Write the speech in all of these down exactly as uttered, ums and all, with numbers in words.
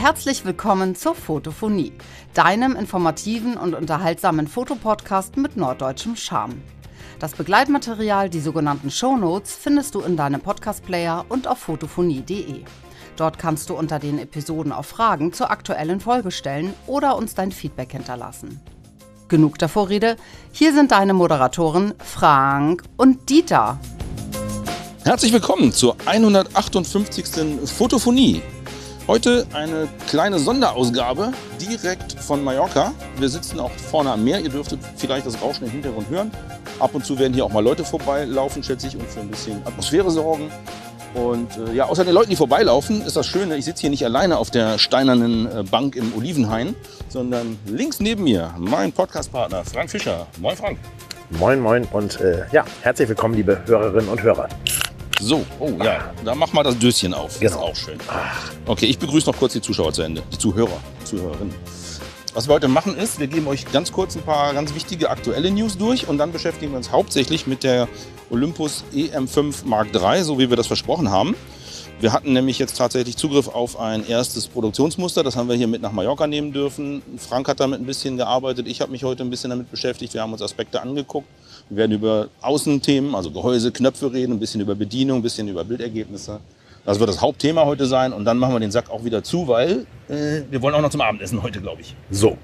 Herzlich willkommen zur Fotophonie, deinem informativen und unterhaltsamen Fotopodcast mit norddeutschem Charme. Das Begleitmaterial, die sogenannten Shownotes, findest du in deinem Podcast-Player und auf fotophonie punkt de. Dort kannst du unter den Episoden auf Fragen zur aktuellen Folge stellen oder uns dein Feedback hinterlassen. Genug der Vorrede, hier sind deine Moderatoren Frank und Dieter. Herzlich willkommen zur hundertachtundfünfzigsten Fotophonie. Heute eine kleine Sonderausgabe direkt von Mallorca. Wir sitzen auch vorne am Meer. Ihr dürftet vielleicht das Rauschen im Hintergrund hören. Ab und zu werden hier auch mal Leute vorbeilaufen, schätze ich, und für ein bisschen Atmosphäre sorgen. Und äh, ja, außer den Leuten, die vorbeilaufen, ist das Schöne, ich sitze hier nicht alleine auf der steinernen äh, Bank im Olivenhain, sondern links neben mir mein Podcastpartner Frank Fischer. Moin Frank. Moin, moin und äh, ja, herzlich willkommen, liebe Hörerinnen und Hörer. So, oh ja, da mach mal das Döschen auf. Genau. Das ist auch schön. Okay, ich begrüße noch kurz die Zuschauer zu Ende, die Zuhörer, Zuhörerinnen. Was wir heute machen ist, wir geben euch ganz kurz ein paar ganz wichtige aktuelle News durch und dann beschäftigen wir uns hauptsächlich mit der Olympus E M fünf Mark drei, so wie wir das versprochen haben. Wir hatten nämlich jetzt tatsächlich Zugriff auf ein erstes Produktionsmuster, das haben wir hier mit nach Mallorca nehmen dürfen. Frank hat damit ein bisschen gearbeitet, ich habe mich heute ein bisschen damit beschäftigt, wir haben uns Aspekte angeguckt. Wir werden über Außenthemen, also Gehäuse, Knöpfe reden, ein bisschen über Bedienung, ein bisschen über Bildergebnisse. Das wird das Hauptthema heute sein und dann machen wir den Sack auch wieder zu, weil äh, wir wollen auch noch zum Abendessen heute, glaube ich. So.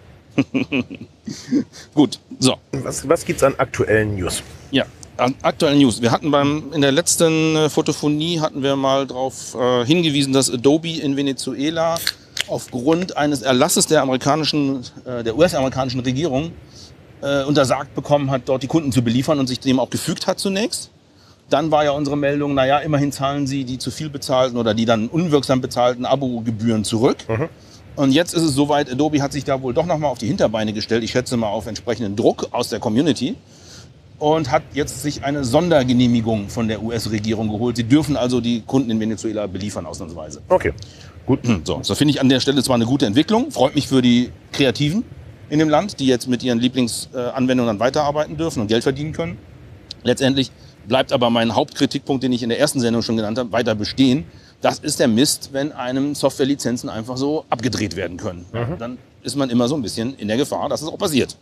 Gut, so. Was, was gibt's an aktuellen News? Ja, an aktuellen News. Wir hatten beim, in der letzten äh, Fotophonie hatten wir mal darauf äh, hingewiesen, dass Adobe in Venezuela aufgrund eines Erlasses der amerikanischen, äh, der U S-amerikanischen Regierung äh, untersagt bekommen hat, dort die Kunden zu beliefern und sich dem auch gefügt hat zunächst. Dann war ja unsere Meldung, naja, immerhin zahlen sie die zu viel bezahlten oder die dann unwirksam bezahlten Abo-Gebühren zurück. Mhm. Und jetzt ist es soweit, Adobe hat sich da wohl doch nochmal auf die Hinterbeine gestellt, ich schätze mal auf entsprechenden Druck aus der Community, und hat jetzt sich eine Sondergenehmigung von der U S-Regierung geholt. Sie dürfen also die Kunden in Venezuela beliefern, ausnahmsweise. Okay, gut. So, das finde ich an der Stelle zwar eine gute Entwicklung, freut mich für die Kreativen in dem Land, die jetzt mit ihren Lieblingsanwendungen dann weiterarbeiten dürfen und Geld verdienen können. Letztendlich bleibt aber mein Hauptkritikpunkt, den ich in der ersten Sendung schon genannt habe, weiter bestehen. Das ist der Mist, wenn einem Softwarelizenzen einfach so abgedreht werden können. Mhm. Dann ist man immer so ein bisschen in der Gefahr, dass es auch passiert.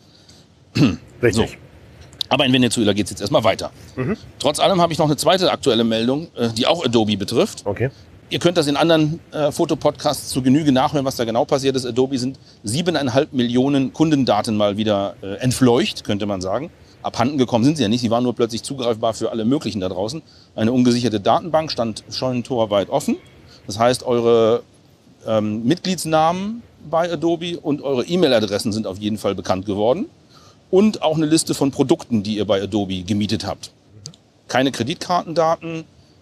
Richtig. So. Aber in Venezuela geht es jetzt erstmal weiter. Mhm. Trotz allem habe ich noch eine zweite aktuelle Meldung, die auch Adobe betrifft. Okay. Ihr könnt das in anderen äh, Fotopodcasts zu Genüge nachhören, was da genau passiert ist. Adobe sind siebeneinhalb Millionen Kundendaten mal wieder äh, entfleucht, könnte man sagen. Abhanden gekommen sind sie ja nicht, sie waren nur plötzlich zugreifbar für alle möglichen da draußen. Eine ungesicherte Datenbank stand scheunentorweit offen. Das heißt, eure ähm, Mitgliedsnamen bei Adobe und eure E-Mail-Adressen sind auf jeden Fall bekannt geworden. Und auch eine Liste von Produkten, die ihr bei Adobe gemietet habt. Keine Kreditkartendaten,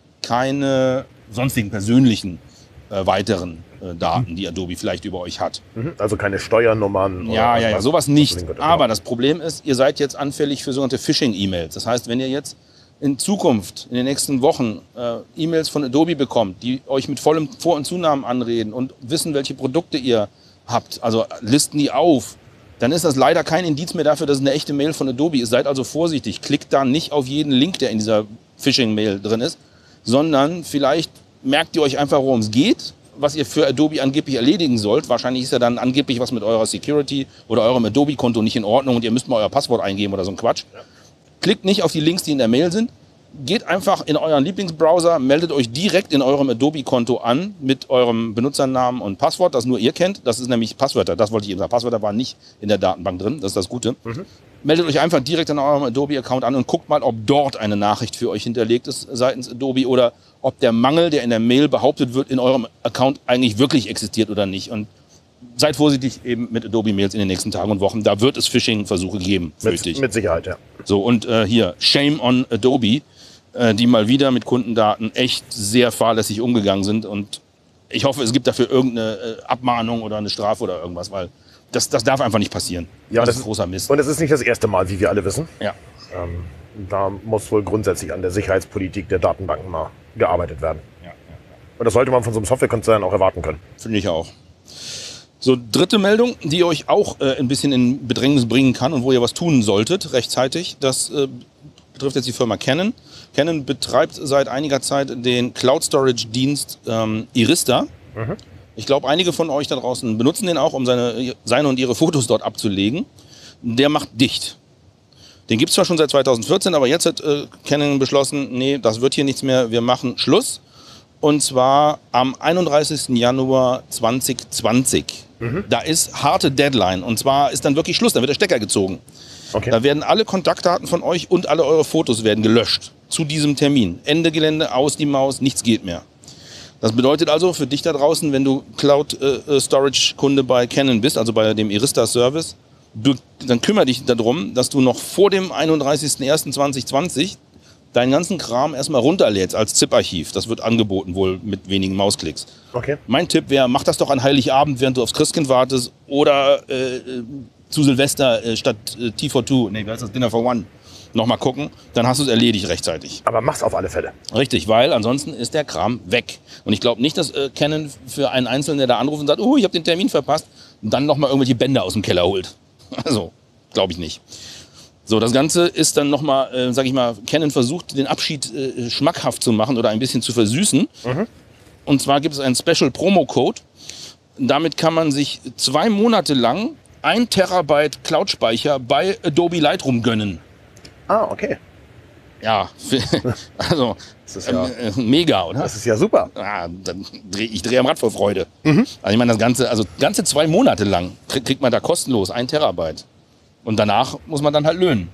keine sonstigen persönlichen äh, weiteren äh, Daten, die Adobe vielleicht über euch hat. Also keine Steuernummern? Ja, oder ja, ja, was, sowas nicht. was Aber das Problem ist, ihr seid jetzt anfällig für sogenannte Phishing-E-Mails. Das heißt, wenn ihr jetzt in Zukunft, in den nächsten Wochen, äh, E-Mails von Adobe bekommt, die euch mit vollem Vor- und Zunamen anreden und wissen, welche Produkte ihr habt, also listen die auf, dann ist das leider kein Indiz mehr dafür, dass es eine echte Mail von Adobe ist. Seid also vorsichtig. Klickt da nicht auf jeden Link, der in dieser Phishing-Mail drin ist, sondern vielleicht merkt ihr euch einfach, worum es geht, was ihr für Adobe angeblich erledigen sollt. Wahrscheinlich ist ja dann angeblich was mit eurer Security oder eurem Adobe-Konto nicht in Ordnung und ihr müsst mal euer Passwort eingeben oder so ein Quatsch. Ja. Klickt nicht auf die Links, die in der Mail sind. Geht einfach in euren Lieblingsbrowser, meldet euch direkt in eurem Adobe-Konto an mit eurem Benutzernamen und Passwort, das nur ihr kennt. Das ist nämlich Passwörter, das wollte ich eben sagen. Passwörter waren nicht in der Datenbank drin, das ist das Gute. Mhm. Meldet euch einfach direkt in eurem Adobe-Account an und guckt mal, ob dort eine Nachricht für euch hinterlegt ist seitens Adobe oder ob der Mangel, der in der Mail behauptet wird, in eurem Account eigentlich wirklich existiert oder nicht. Und seid vorsichtig eben mit Adobe-Mails in den nächsten Tagen und Wochen. Da wird es Phishing-Versuche geben, fürchte ich. Mit Sicherheit, ja. So, und äh, hier, shame on Adobe, äh, die mal wieder mit Kundendaten echt sehr fahrlässig umgegangen sind. Und ich hoffe, es gibt dafür irgendeine äh, Abmahnung oder eine Strafe oder irgendwas, weil das, das darf einfach nicht passieren. Ja, das, das ist großer Mist. Und es ist nicht das erste Mal, wie wir alle wissen. Ja. Ähm, da muss wohl grundsätzlich an der Sicherheitspolitik der Datenbanken mal gearbeitet werden. Ja, ja, ja. Und das sollte man von so einem Softwarekonzern auch erwarten können. Finde ich auch. So, dritte Meldung, die euch auch äh, ein bisschen in Bedrängnis bringen kann und wo ihr was tun solltet rechtzeitig. Das äh, betrifft jetzt die Firma Canon. Canon betreibt seit einiger Zeit den Cloud Storage Dienst ähm, Arista. Mhm. Ich glaube, einige von euch da draußen benutzen den auch, um seine, seine und ihre Fotos dort abzulegen. Der macht dicht. Den gibt es zwar schon seit zweitausendvierzehn, aber jetzt hat äh, Canon beschlossen, nee, das wird hier nichts mehr, wir machen Schluss. Und zwar am einunddreißigsten Januar zweitausendzwanzig. Mhm. Da ist harte Deadline. Und zwar ist dann wirklich Schluss, da wird der Stecker gezogen. Okay. Da werden alle Kontaktdaten von euch und alle eure Fotos werden gelöscht. Zu diesem Termin. Ende Gelände, aus die Maus, nichts geht mehr. Das bedeutet also für dich da draußen, wenn du Cloud-Storage-Kunde äh, bei Canon bist, also bei dem Arista-Service, du, dann kümmere dich darum, dass du noch vor dem einunddreißigsten ersten zweitausendzwanzig deinen ganzen Kram erstmal runterlädst als ZIP-Archiv. Das wird angeboten wohl mit wenigen Mausklicks. Okay. Mein Tipp wäre, mach das doch an Heiligabend, während du aufs Christkind wartest oder äh, zu Silvester äh, statt äh, T vier zwei, nee, wie heißt das, Dinner for One, nochmal gucken, dann hast du es erledigt rechtzeitig. Aber mach's auf alle Fälle. Richtig, weil ansonsten ist der Kram weg. Und ich glaube nicht, dass äh, Canon für einen Einzelnen, der da anruft und sagt, oh, ich habe den Termin verpasst, dann nochmal irgendwelche Bänder aus dem Keller holt. Also, glaube ich nicht. So, das Ganze ist dann nochmal, äh, sag ich mal, Canon versucht, den Abschied äh, schmackhaft zu machen oder ein bisschen zu versüßen. Mhm. Und zwar gibt es einen Special Promo-Code. Damit kann man sich zwei Monate lang ein Terabyte Cloud-Speicher bei Adobe Lightroom gönnen. Ah, okay. Ja, also das ist ja, äh, mega, oder? Das ist ja super. Ah, dann dreh, ich drehe am Rad vor Freude. Mhm. Also ich meine, das Ganze, also ganze zwei Monate lang kriegt man da kostenlos ein Terabyte. Und danach muss man dann halt löhnen.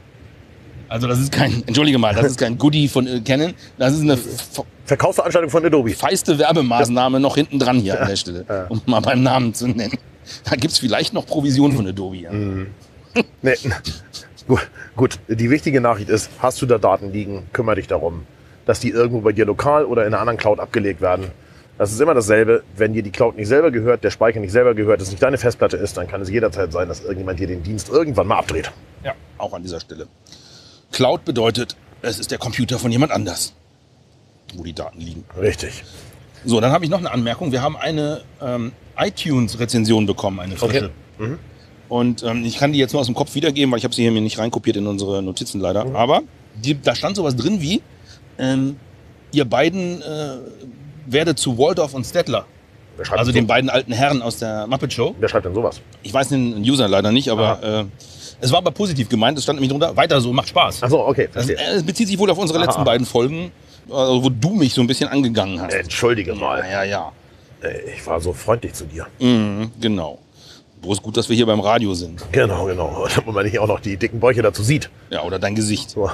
Also das ist kein, entschuldige mal, das ist kein Goodie von äh, Canon. Das ist eine Verkaufsveranstaltung von Adobe. Feiste Werbemaßnahme noch hinten dran hier ja. an der Stelle, ja. um mal beim Namen zu nennen. Da gibt es vielleicht noch Provision von Adobe. Ja. Mhm. Nee. Gut, gut, die wichtige Nachricht ist, hast du da Daten liegen, kümmere dich darum, dass die irgendwo bei dir lokal oder in einer anderen Cloud abgelegt werden. Das ist immer dasselbe, wenn dir die Cloud nicht selber gehört, der Speicher nicht selber gehört, es nicht deine Festplatte ist, dann kann es jederzeit sein, dass irgendjemand dir den Dienst irgendwann mal abdreht. Ja, auch an dieser Stelle. Cloud bedeutet, es ist der Computer von jemand anders, wo die Daten liegen. Richtig. So, dann habe ich noch eine Anmerkung. Wir haben eine ähm, iTunes-Rezension bekommen, eine frische. Okay. Mhm. Und ähm, ich kann die jetzt nur aus dem Kopf wiedergeben, weil ich habe sie hier mir nicht reinkopiert in unsere Notizen leider. Mhm. Aber die, da stand sowas drin wie, ähm, ihr beiden äh, werdet zu Waldorf und Stettler. Also den so? beiden alten Herren aus der Muppet Show. Wer schreibt denn sowas? Ich weiß den User leider nicht, aber äh, es war aber positiv gemeint. Es stand nämlich drunter, weiter so, macht Spaß. Ach so, okay. Das, das bezieht sich wohl auf unsere Aha. letzten beiden Folgen, wo du mich so ein bisschen angegangen hast. Entschuldige mal. Ja, ja, ja. Ich war so freundlich zu dir. Mhm, genau. Bloß gut, dass wir hier beim Radio sind. Genau, genau. Damit man nicht auch noch die dicken Bäuche dazu sieht. Ja, oder dein Gesicht. So.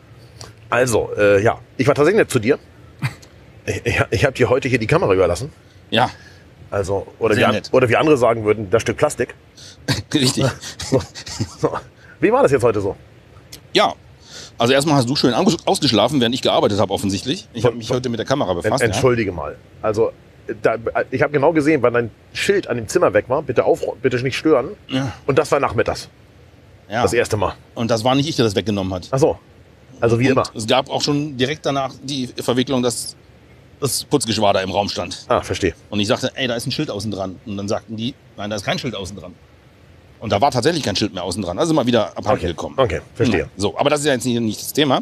Also, äh, ja. Ich war tatsächlich nett zu dir. Ich, ich, ich habe dir heute hier die Kamera überlassen. Ja. Also, oder wie, an, oder wie andere sagen würden, das Stück Plastik. Richtig. So, so. Wie war das jetzt heute so? Ja. Also erstmal hast du schön ausgeschlafen, während ich gearbeitet habe offensichtlich. Ich habe mich heute mit der Kamera befasst. Entschuldige ja. mal. Also da, ich habe genau gesehen, wann dein Schild an dem Zimmer weg war. Bitte aufräumen, bitte nicht stören. Ja. Und das war nachmittags. Ja. Das erste Mal. Und das war nicht ich, der das weggenommen hat. Ach so. Also wie Und immer. Es gab auch schon direkt danach die Verwicklung, dass das Putzgeschwader im Raum stand. Ah, verstehe. Und ich sagte, ey, da ist ein Schild außen dran. Und dann sagten die, nein, da ist kein Schild außen dran. Und da war tatsächlich kein Schild mehr außen dran. Also mal wieder abhanden okay. gekommen. Okay, verstehe. Ja. So, aber das ist ja jetzt nicht das Thema.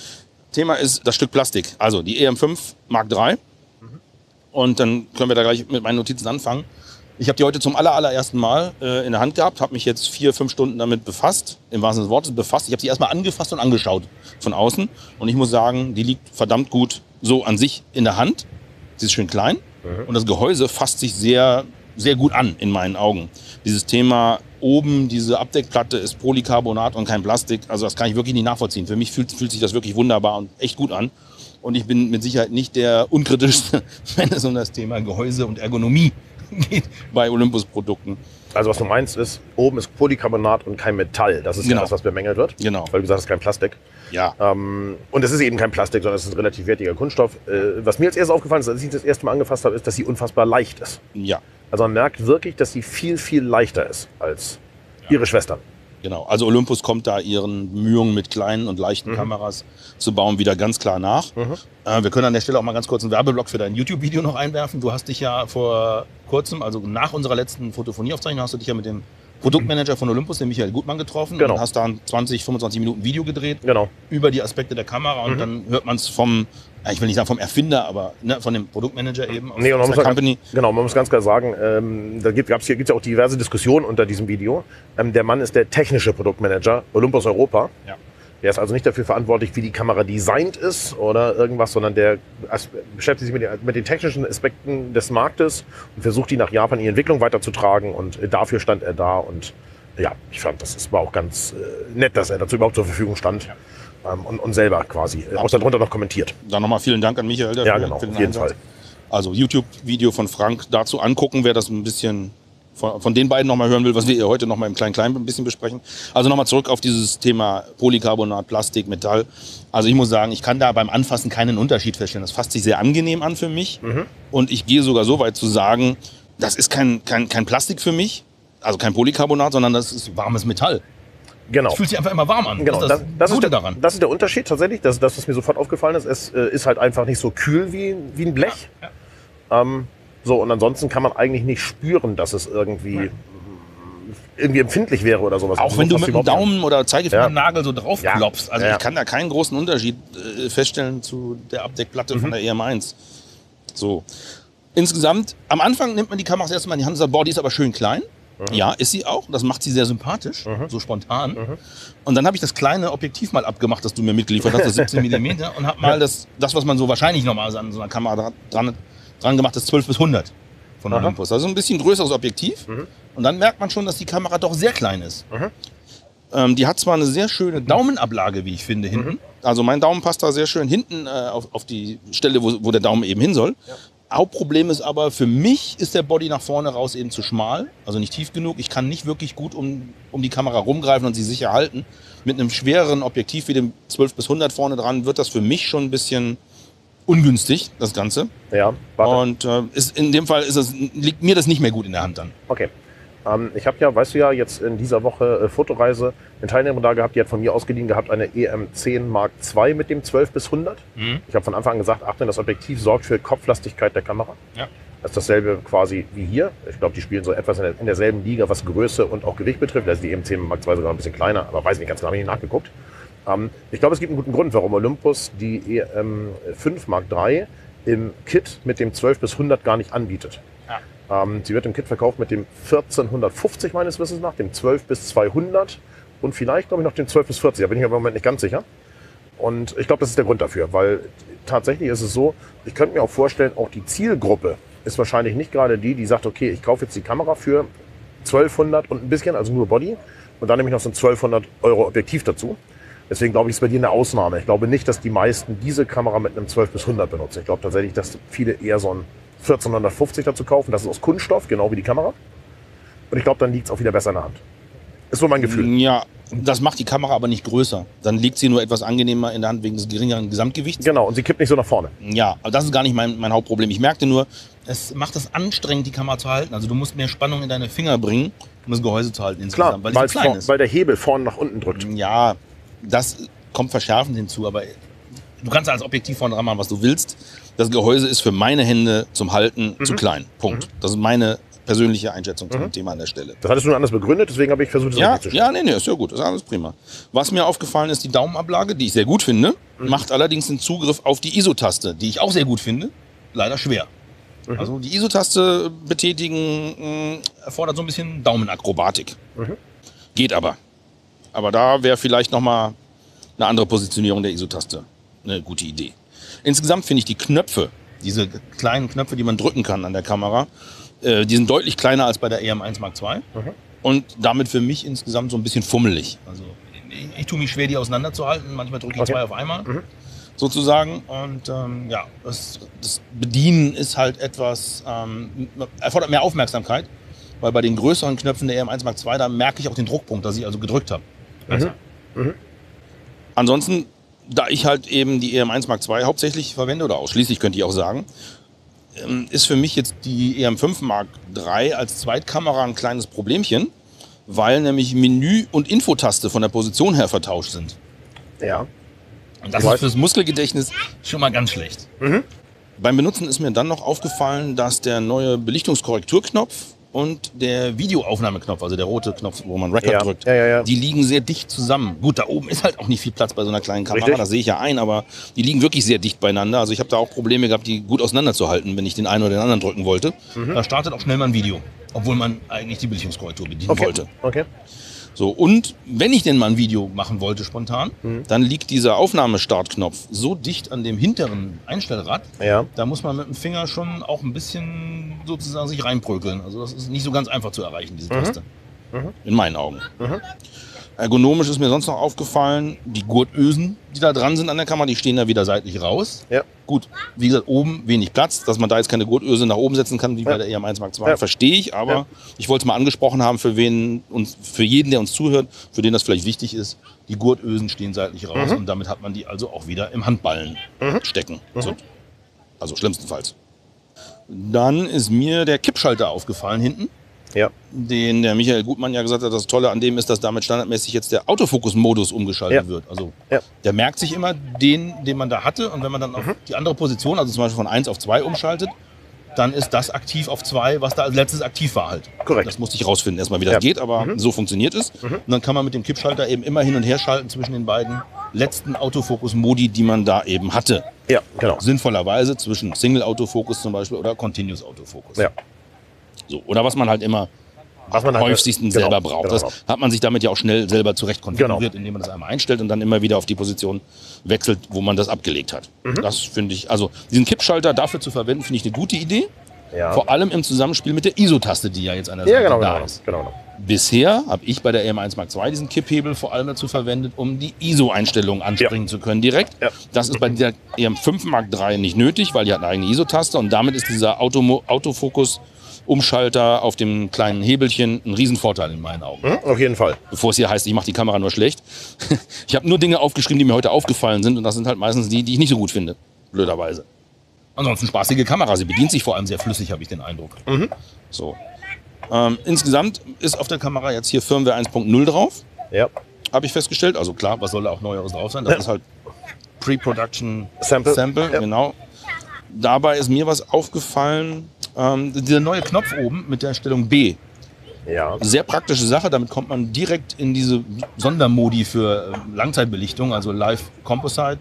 Thema ist das Stück Plastik. Also die E M fünf Mark drei. Mhm. Und dann können wir da gleich mit meinen Notizen anfangen. Ich habe die heute zum aller, allerersten Mal äh, in der Hand gehabt, habe mich jetzt vier, fünf Stunden damit befasst, im wahrsten Sinne des Wortes befasst. Ich habe sie erstmal angefasst und angeschaut von außen. Und ich muss sagen, die liegt verdammt gut so an sich in der Hand. Sie ist schön klein mhm. und das Gehäuse fasst sich sehr, sehr gut an in meinen Augen. Dieses Thema oben, diese Abdeckplatte ist Polycarbonat und kein Plastik. Also das kann ich wirklich nicht nachvollziehen. Für mich fühlt, fühlt sich das wirklich wunderbar und echt gut an. Und ich bin mit Sicherheit nicht der unkritischste, wenn es um das Thema Gehäuse und Ergonomie geht bei Olympus-Produkten. Also was du meinst ist, oben ist Polycarbonat und kein Metall. Das ist genau. ja das, was bemängelt wird. Genau. Weil du sagst, es ist kein Plastik. Ja. Ähm, und es ist eben kein Plastik, sondern es ist ein relativ wertiger Kunststoff. Äh, was mir als erstes aufgefallen ist, als ich das erste Mal angefasst habe, ist, dass sie unfassbar leicht ist. Ja. Also man merkt wirklich, dass sie viel, viel leichter ist als ja. ihre Schwestern. Genau, also Olympus kommt da ihren Bemühungen mit kleinen und leichten mhm. Kameras zu bauen wieder ganz klar nach. Mhm. Äh, wir können an der Stelle auch mal ganz kurz einen Werbeblock für dein YouTube-Video noch einwerfen. Du hast dich ja vor kurzem, also nach unserer letzten Fotofonieaufzeichnung, hast du dich ja mit dem Produktmanager von Olympus, den Michael Gutmann, getroffen genau. und hast da ein zwanzig, fünfundzwanzig Minuten Video gedreht genau. über die Aspekte der Kamera und mhm. dann hört man es vom ich will nicht sagen vom Erfinder, aber ne, von dem Produktmanager eben aus, nee, aus der der Company. Ganz, genau, man muss ganz klar sagen, ähm, da gibt es ja auch diverse Diskussionen unter diesem Video. Ähm, der Mann ist der technische Produktmanager Olympus Europa. Ja. Der ist also nicht dafür verantwortlich, wie die Kamera designt ist oder irgendwas, sondern der beschäftigt sich mit den, mit den technischen Aspekten des Marktes und versucht, die nach Japan in die Entwicklung weiterzutragen. Und dafür stand er da. Und ja, ich fand, das ist, war auch ganz äh, nett, dass er dazu überhaupt zur Verfügung stand. Ja. Ähm, und, und selber quasi äh, auch darunter noch kommentiert. Dann nochmal vielen Dank an Michael dafür. Ja, genau, für den auf jeden Einsatz. Fall. Also YouTube-Video von Frank dazu angucken, wer das ein bisschen von, von den beiden nochmal hören will, was wir hier heute nochmal im Klein-Klein ein bisschen besprechen. Also nochmal zurück auf dieses Thema Polycarbonat, Plastik, Metall. Also ich muss sagen, ich kann da beim Anfassen keinen Unterschied feststellen. Das fasst sich sehr angenehm an für mich. Mhm. Und ich gehe sogar so weit zu sagen, das ist kein, kein, kein Plastik für mich, also kein Polycarbonat, sondern das ist warmes Metall. Genau. Es fühlt sich einfach immer warm an. Genau. Das ist das, das, das, Gute ist der, daran. das ist der Unterschied tatsächlich. Das ist das, was mir sofort aufgefallen ist. Es äh, ist halt einfach nicht so kühl wie, wie ein Blech. Ja, ja. Ähm, so, und ansonsten kann man eigentlich nicht spüren, dass es irgendwie, ja. irgendwie empfindlich wäre oder sowas. Auch also wenn so du mit dem Daumen kann. oder Zeigefingernagel ja. so drauf ja. klopfst. Also ja. ich kann da keinen großen Unterschied äh, feststellen zu der Abdeckplatte mhm. von der E M eins. So. Insgesamt, am Anfang nimmt man die Kamera das erste Mal in die Hand und sagt, boah, die ist aber schön klein. Mhm. Ja, ist sie auch. Das macht sie sehr sympathisch, mhm. so spontan. Mhm. Und dann habe ich das kleine Objektiv mal abgemacht, das du mir mitgeliefert hast, das siebzehn Millimeter, und habe mal das, das, was man so wahrscheinlich normal an so einer Kamera dran, dran gemacht, das zwölf bis hundert von Aha. Olympus. Also ein bisschen größeres Objektiv. Mhm. Und dann merkt man schon, dass die Kamera doch sehr klein ist. Mhm. Ähm, die hat zwar eine sehr schöne Daumenablage, wie ich finde, hinten. Mhm. Also mein Daumen passt da sehr schön hinten äh, auf, auf die Stelle, wo, wo der Daumen eben hin soll. Ja. Hauptproblem ist aber, für mich ist der Body nach vorne raus eben zu schmal, also nicht tief genug. Ich kann nicht wirklich gut um, um die Kamera rumgreifen und sie sicher halten. Mit einem schwereren Objektiv wie dem zwölf bis hundert vorne dran wird das für mich schon ein bisschen ungünstig, das Ganze. Ja, warte. Und äh, ist, in dem Fall ist es, liegt mir das nicht mehr gut in der Hand dann. Okay. Ähm, ich habe ja, weißt du ja, jetzt in dieser Woche äh, Fotoreise eine Teilnehmerin da gehabt, die hat von mir ausgeliehen gehabt eine E M zehn Mark zwei mit dem zwölf bis hundert. Mhm. Ich habe von Anfang an gesagt, achte, das Objektiv sorgt für Kopflastigkeit der Kamera. Ja. Das ist dasselbe quasi wie hier. Ich glaube, die spielen so etwas in, der, in derselben Liga, was Größe und auch Gewicht betrifft. Da ist die E M zehn Mark zwei sogar ein bisschen kleiner, aber weiß nicht ganz genau, habe ich nicht nachgeguckt. Ähm, ich glaube, es gibt einen guten Grund, warum Olympus die E M fünf Mark drei im Kit mit dem zwölf bis hundert gar nicht anbietet. Ja. Ähm, sie wird im Kit verkauft mit dem vierzehnhundertfünfzig meines Wissens nach, dem zwölf bis zweihundert und vielleicht, glaube ich, noch dem zwölf bis vierzig. Da bin ich aber im Moment nicht ganz sicher. Und ich glaube, das ist der Grund dafür, weil tatsächlich ist es so, ich könnte mir auch vorstellen, auch die Zielgruppe ist wahrscheinlich nicht gerade die, die sagt, okay, ich kaufe jetzt die Kamera für zwölfhundert und ein bisschen, also nur Body, und dann nehme ich noch so ein zwölfhundert Euro Objektiv dazu. Deswegen glaube ich, ist bei dir eine Ausnahme. Ich glaube nicht, dass die meisten diese Kamera mit einem zwölf bis hundert benutzen. Ich glaube tatsächlich, dass viele eher so ein vierzehnhundertfünfzig dazu kaufen. Das ist aus Kunststoff, genau wie die Kamera. Und ich glaube, dann liegt es auch wieder besser in der Hand. Ist so mein Gefühl. Ja, das macht die Kamera aber nicht größer. Dann liegt sie nur etwas angenehmer in der Hand wegen des geringeren Gesamtgewichts. Genau, und sie kippt nicht so nach vorne. Ja, aber das ist gar nicht mein, mein Hauptproblem. Ich merkte nur, es macht es anstrengend, die Kamera zu halten. Also du musst mehr Spannung in deine Finger bringen, um das Gehäuse zu halten insgesamt, Klar, weil es so klein vor, ist. Weil der Hebel vorne nach unten drückt. Ja, das kommt verschärfend hinzu, aber du kannst als Objektiv vorne dran machen, was du willst. Das Gehäuse ist für meine Hände zum Halten mhm. zu klein. Punkt. Mhm. Das ist meine persönliche Einschätzung zu dem mhm. Thema an der Stelle. Das hattest du nur anders begründet, deswegen habe ich versucht, das ja, richtig zu stellen. Ja, nee, nee, ist ja gut, das ist alles prima. Was mir aufgefallen ist, die Daumenablage, die ich sehr gut finde, mhm. macht allerdings den Zugriff auf die I S O-Taste, die ich auch sehr gut finde, leider schwer. Mhm. Also die I S O-Taste betätigen mh, erfordert so ein bisschen Daumenakrobatik. Mhm. Geht aber. Aber da wäre vielleicht nochmal eine andere Positionierung der I S O-Taste eine gute Idee. Insgesamt finde ich die Knöpfe, diese kleinen Knöpfe, die man drücken kann an der Kamera, äh, die sind deutlich kleiner als bei der E M eins Mark zwei. Mhm. Und damit für mich insgesamt so ein bisschen fummelig. Also ich, ich tue mich schwer, die auseinanderzuhalten. Manchmal drücke ich okay. zwei auf einmal, mhm. sozusagen. Und ähm, ja, das, das Bedienen ist halt etwas, ähm, erfordert mehr Aufmerksamkeit. Weil bei den größeren Knöpfen der E M eins Mark zwei, da merke ich auch den Druckpunkt, dass ich also gedrückt habe. Also. Mhm. Mhm. Ansonsten, da ich halt eben die E M eins Mark zwei hauptsächlich verwende, oder ausschließlich könnte ich auch sagen, ist für mich jetzt die E M fünf Mark drei als Zweitkamera ein kleines Problemchen, weil nämlich Menü und Infotaste von der Position her vertauscht sind. Ja. Und das ist fürs Muskelgedächtnis schon mal ganz schlecht. Mhm. Beim Benutzen ist mir dann noch aufgefallen, dass der neue Belichtungskorrekturknopf und der Videoaufnahmeknopf, also der rote Knopf, wo man Record Ja. drückt, Ja, ja, ja. die liegen sehr dicht zusammen. Gut, da oben ist halt auch nicht viel Platz bei so einer kleinen Kamera, Richtig. das sehe ich ja ein, aber die liegen wirklich sehr dicht beieinander. Also ich habe da auch Probleme gehabt, die gut auseinanderzuhalten, wenn ich den einen oder den anderen drücken wollte. Mhm. Da startet auch schnell mal ein Video, obwohl man eigentlich die Bildschirmskorrektur bedienen Okay. wollte. Okay. So, und wenn ich denn mal ein Video machen wollte spontan, Mhm. dann liegt dieser Aufnahmestartknopf so dicht an dem hinteren Einstellrad, Ja. da muss man mit dem Finger schon auch ein bisschen sozusagen sich reinprügeln. Also das ist nicht so ganz einfach zu erreichen, diese Taste. Mhm. In meinen Augen. Mhm. Ergonomisch ist mir sonst noch aufgefallen, die Gurtösen, die da dran sind an der Kamera, die stehen da wieder seitlich raus. Ja. Gut, wie gesagt, oben wenig Platz, dass man da jetzt keine Gurtöse nach oben setzen kann, wie Ja. bei der E M eins Mark zwei, Ja. verstehe ich, aber Ja. ich wollte es mal angesprochen haben, für wen uns, für jeden, der uns zuhört, für den das vielleicht wichtig ist, die Gurtösen stehen seitlich raus Mhm. und damit hat man die also auch wieder im Handballen Mhm. stecken. Mhm. So. Also schlimmstenfalls. Dann ist mir der Kippschalter aufgefallen hinten, Ja. den der Michael Gutmann ja gesagt hat, das Tolle an dem ist, dass damit standardmäßig jetzt der Autofokus-Modus umgeschaltet Ja. wird. Also Ja. der merkt sich immer den, den man da hatte, und wenn man dann auf die andere Position, also zum Beispiel von eins auf zwei umschaltet, dann ist das aktiv auf zwei, was da als letztes aktiv war halt. Korrekt. Das musste ich rausfinden erstmal, wie das Ja. geht, aber Mhm. so funktioniert es. Mhm. Und dann kann man mit dem Kippschalter eben immer hin und her schalten zwischen den beiden letzten Autofokus-Modi, die man da eben hatte. Ja, genau. Sinnvollerweise zwischen Single-Autofokus zum Beispiel oder Continuous-Autofokus. Ja. So, oder was man halt immer Was man halt- häufigsten genau, selber braucht. genau. Das hat man sich damit ja auch schnell selber zurecht konfiguriert, Genau. indem man das einmal einstellt und dann immer wieder auf die Position wechselt, wo man das abgelegt hat. Mhm. Das finde ich, also diesen Kippschalter dafür zu verwenden, finde ich eine gute Idee. Ja. Vor allem im Zusammenspiel mit der I S O-Taste, die ja jetzt an der Ja, Seite genau, da genau, ist. genau, genau. Bisher habe ich bei der E M eins Mark zwei diesen Kipphebel vor allem dazu verwendet, um die I S O-Einstellungen anspringen zu können direkt. Ja. Das ist bei der E M fünf Mark drei nicht nötig, weil die hat eine eigene I S O-Taste und damit ist dieser Automo- Autofokus-Umschalter auf dem kleinen Hebelchen ein Riesenvorteil in meinen Augen. Mhm, auf jeden Fall. Bevor es hier heißt, ich mache die Kamera nur schlecht. Ich habe nur Dinge aufgeschrieben, die mir heute aufgefallen sind und das sind halt meistens die, die ich nicht so gut finde, blöderweise. Ansonsten spaßige Kamera, sie bedient sich vor allem sehr flüssig, habe ich den Eindruck. Mhm. So. Ähm, insgesamt ist auf der Kamera jetzt hier Firmware eins Punkt null drauf, Ja. habe ich festgestellt. Also klar, was soll da auch Neueres drauf sein? Das Ja. ist halt Pre-Production Sample. Sample, Ja. genau. Dabei ist mir was aufgefallen, ähm, dieser neue Knopf oben mit der Stellung B. Ja. Sehr praktische Sache, damit kommt man direkt in diese Sondermodi für äh, Langzeitbelichtung, also Live Composite,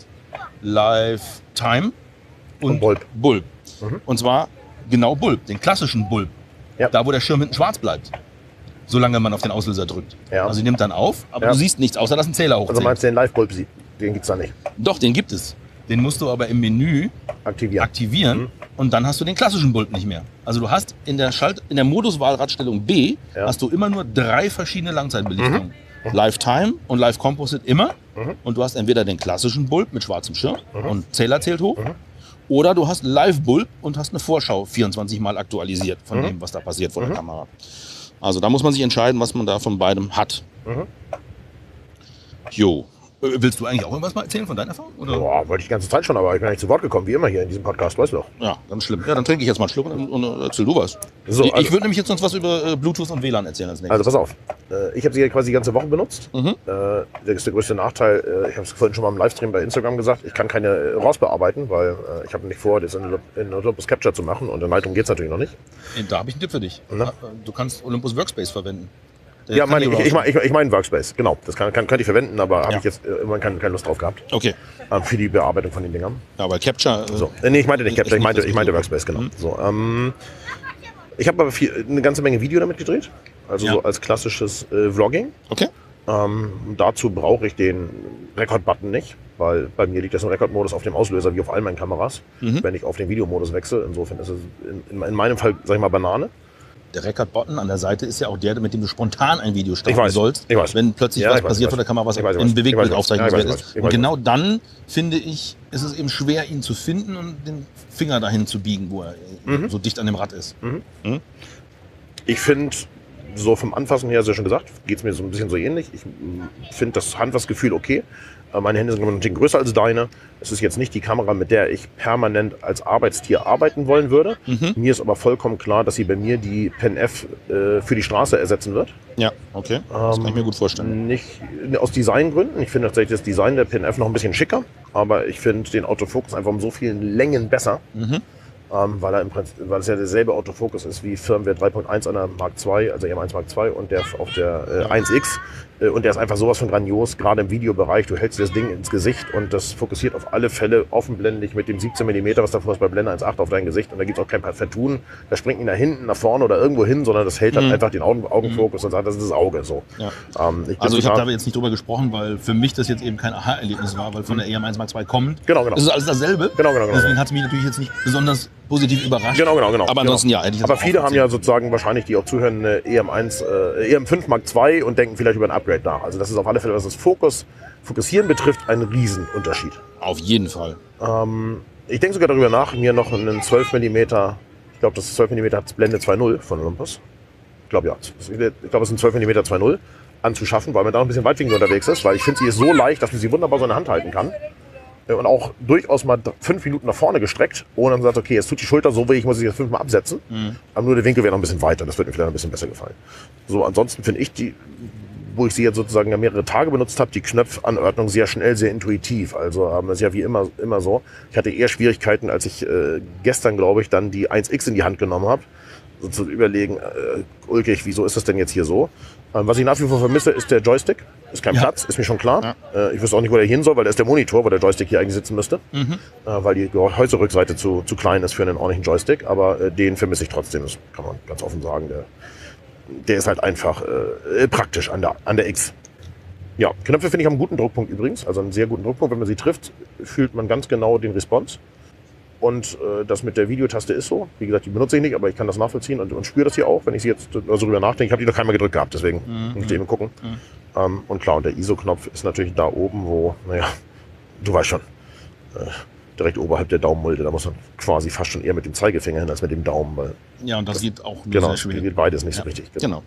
Live Time und, Und Bulb. Bulb. Mhm. Und zwar genau Bulb, den klassischen Bulb. Ja. Da, wo der Schirm hinten schwarz bleibt. Solange man auf den Auslöser drückt. Ja. Also die nimmt dann auf, aber Ja. du siehst nichts, außer dass ein Zähler hochzählt. Also meinst du den Live-Bulb, den gibt's da nicht. Doch, den gibt es. Den musst du aber im Menü Aktivieren. aktivieren Mhm. und dann hast du den klassischen Bulb nicht mehr. Also du hast in der Schalt in der Moduswahlradstellung B Ja. hast du immer nur drei verschiedene Langzeitbelichtungen. Live Time und Live Composite immer. Mhm. Und du hast entweder den klassischen Bulb mit schwarzem Schirm Mhm. und Zähler zählt hoch. Mhm. Oder du hast Live Bulb und hast eine Vorschau vierundzwanzig Mal aktualisiert von Mhm. dem, was da passiert vor Mhm. der Kamera. Also da muss man sich entscheiden, was man da von beidem hat. Mhm. Jo. Äh, Willst du eigentlich auch irgendwas mal erzählen von deiner Erfahrung? Oder? Boah, wollte ich die ganze Zeit schon, aber ich bin nicht zu Wort gekommen, wie immer hier in diesem Podcast, weißt du doch. Ja, ganz schlimm. Ja, dann trinke ich jetzt mal einen Schluck und, und erzähl du was. So, ich also- ich würde nämlich jetzt sonst was über äh, Bluetooth und W L A N erzählen als nächstes. Also pass auf, äh, ich habe sie ja quasi die ganze Woche benutzt. Mhm. Äh, Das ist der größte Nachteil, äh, ich habe es vorhin schon mal im Livestream bei Instagram gesagt, ich kann keine äh, R A W bearbeiten, weil äh, ich habe nicht vor, das in, in Olympus Capture zu machen und in Lightroom geht es natürlich noch nicht. Da habe ich einen Tipp für dich. Na? Du kannst Olympus Workspace verwenden. Der Ja, kann meine, die ich, ich, R A W. ich, ich, ich meine Workspace, genau. Das kann, kann, könnte ich verwenden, aber habe Ja. ich jetzt äh, immer keine, keine Lust drauf gehabt Okay. äh, für die Bearbeitung von den Dingern. Ja, weil Capture. Äh, So. Äh, nee, ich meinte nicht Ist Capture, ich nicht meinte, das ich meinte Video. Workspace, genau. Mhm. So, ähm, ich habe aber viel, eine ganze Menge Video damit gedreht, also Ja. so als klassisches äh, Vlogging. Okay. Ähm, dazu brauche ich den Record-Button nicht, weil bei mir liegt das im Record-Modus auf dem Auslöser wie auf all meinen Kameras, Mhm. wenn ich auf den Videomodus wechsle. Insofern ist es in, in meinem Fall, sag ich mal, Banane. Der Record-Button an der Seite ist ja auch der, mit dem du spontan ein Video starten Ich weiß, sollst. ich weiß. Wenn plötzlich Ja, was ich weiß, passiert ich vor der Kamera, was Ich weiß, ich in weiß. Ich weiß, Bewegtbild ich weiß. aufzeichnungswert Ja, ich weiß, ist. ich weiß, Und ich genau dann, finde ich, ist es eben schwer, ihn zu finden und den Finger dahin zu biegen, wo er Mhm. so dicht an dem Rad ist. Ich finde, so vom Anfassen her, hast du ja schon gesagt, geht es mir so ein bisschen so ähnlich. Ich finde das Handfassgefühl okay. Äh, Meine Hände sind ein bisschen größer als deine. Es ist jetzt nicht die Kamera, mit der ich permanent als Arbeitstier arbeiten wollen würde. Mhm. Mir ist aber vollkommen klar, dass sie bei mir die Pen F äh, für die Straße ersetzen wird. Ja, okay. Das kann ich mir gut vorstellen. Nicht aus Designgründen. Ich finde tatsächlich das Design der Pen F noch ein bisschen schicker. Aber ich finde den Autofokus einfach um so vielen Längen besser. Mhm. ähm, weil, er im Prinzip, weil es ja derselbe Autofokus ist wie Firmware drei Punkt eins an der Mark zwei, also E M eins Mark zwei und der auf der äh, eins X. Äh, und der ist einfach sowas von grandios, gerade im Videobereich. Du hältst dir das Ding ins Gesicht und das fokussiert auf alle Fälle offenblendig mit dem siebzehn Millimeter, was davor ist bei Blende eins Komma acht auf dein Gesicht. Und da gibt es auch kein Vertun. Da springt nicht nach hinten, nach vorne oder irgendwo hin, sondern das hält dann mhm. einfach den Augen, Augenfokus mhm. und sagt, das ist das Auge. So. Ja. Ähm, ich also ich habe da jetzt nicht drüber gesprochen, weil für mich das jetzt eben kein Aha-Erlebnis war, weil von der E M eins Mark zwei kommend. Genau, genau. Das ist alles dasselbe. Genau, genau, genau. Deswegen hat es mich natürlich jetzt nicht besonders positiv überrascht. Genau, genau, genau. Aber ansonsten genau. ja, hätte ich das Aber viele haben ja sozusagen wahrscheinlich, die auch zuhören, eine E M eins, äh, E M fünf Mark zwei und denken vielleicht über ein Upgrade nach. Also das ist auf alle Fälle, was das Fokus, Fokussieren betrifft, ein Riesenunterschied. Auf jeden Fall. Ähm, ich denke sogar darüber nach, mir noch einen zwölf Millimeter, ich glaube, das zwölf Millimeter hat Blende zwei Punkt null von Olympus. Ich glaube ja, ich glaube, es ist ein zwölf Millimeter zwei Punkt null anzuschaffen, weil man da noch ein bisschen weitwinklig unterwegs ist, weil ich finde, sie ist so leicht, dass man sie wunderbar so in der Hand halten kann. Und auch durchaus mal fünf Minuten nach vorne gestreckt, ohne dann sagt, okay, jetzt tut die Schulter so weh, ich muss sie jetzt fünfmal absetzen. Mhm. Aber nur der Winkel wäre noch ein bisschen weiter, das würde mir vielleicht ein bisschen besser gefallen. So, ansonsten finde ich die, wo ich sie jetzt sozusagen ja mehrere Tage benutzt habe, die Knöpfanordnung sehr schnell, sehr intuitiv. Also ähm, das ist ja wie immer, immer so. Ich hatte eher Schwierigkeiten, als ich äh, gestern, glaube ich, dann die eins X in die Hand genommen habe. So zu überlegen, äh, ulkig, wieso ist das denn jetzt hier so? Ähm, was ich nach wie vor vermisse, ist der Joystick. Ist kein ja. Platz, ist mir schon klar. Ja. Äh, ich wüsste auch nicht, wo der hin soll, weil da ist der Monitor, wo der Joystick hier eigentlich sitzen müsste. Mhm. Äh, weil die Gehäuserückseite zu, zu klein ist für einen ordentlichen Joystick. Aber äh, den vermisse ich trotzdem, das kann man ganz offen sagen. Der, der ist halt einfach äh, praktisch an der, an der X. Ja, Knöpfe finde ich haben einen guten Druckpunkt übrigens. Also einen sehr guten Druckpunkt. Wenn man sie trifft, fühlt man ganz genau den Response. Und äh, das mit der Videotaste ist so. Wie gesagt, die benutze ich nicht, aber ich kann das nachvollziehen und, und spüre das hier auch, wenn ich sie jetzt also drüber nachdenke. Ich habe die noch keinmal gedrückt gehabt, deswegen mhm. muss ich eben gucken. Mhm. Ähm, und klar, und der I S O-Knopf ist natürlich da oben, wo, naja, du weißt schon, äh, direkt oberhalb der Daumenmulde. Da muss man quasi fast schon eher mit dem Zeigefinger hin als mit dem Daumen. Weil ja, und das, das geht auch nur genau, sehr schwer. Genau, geht beides nicht ja. so richtig. Genau.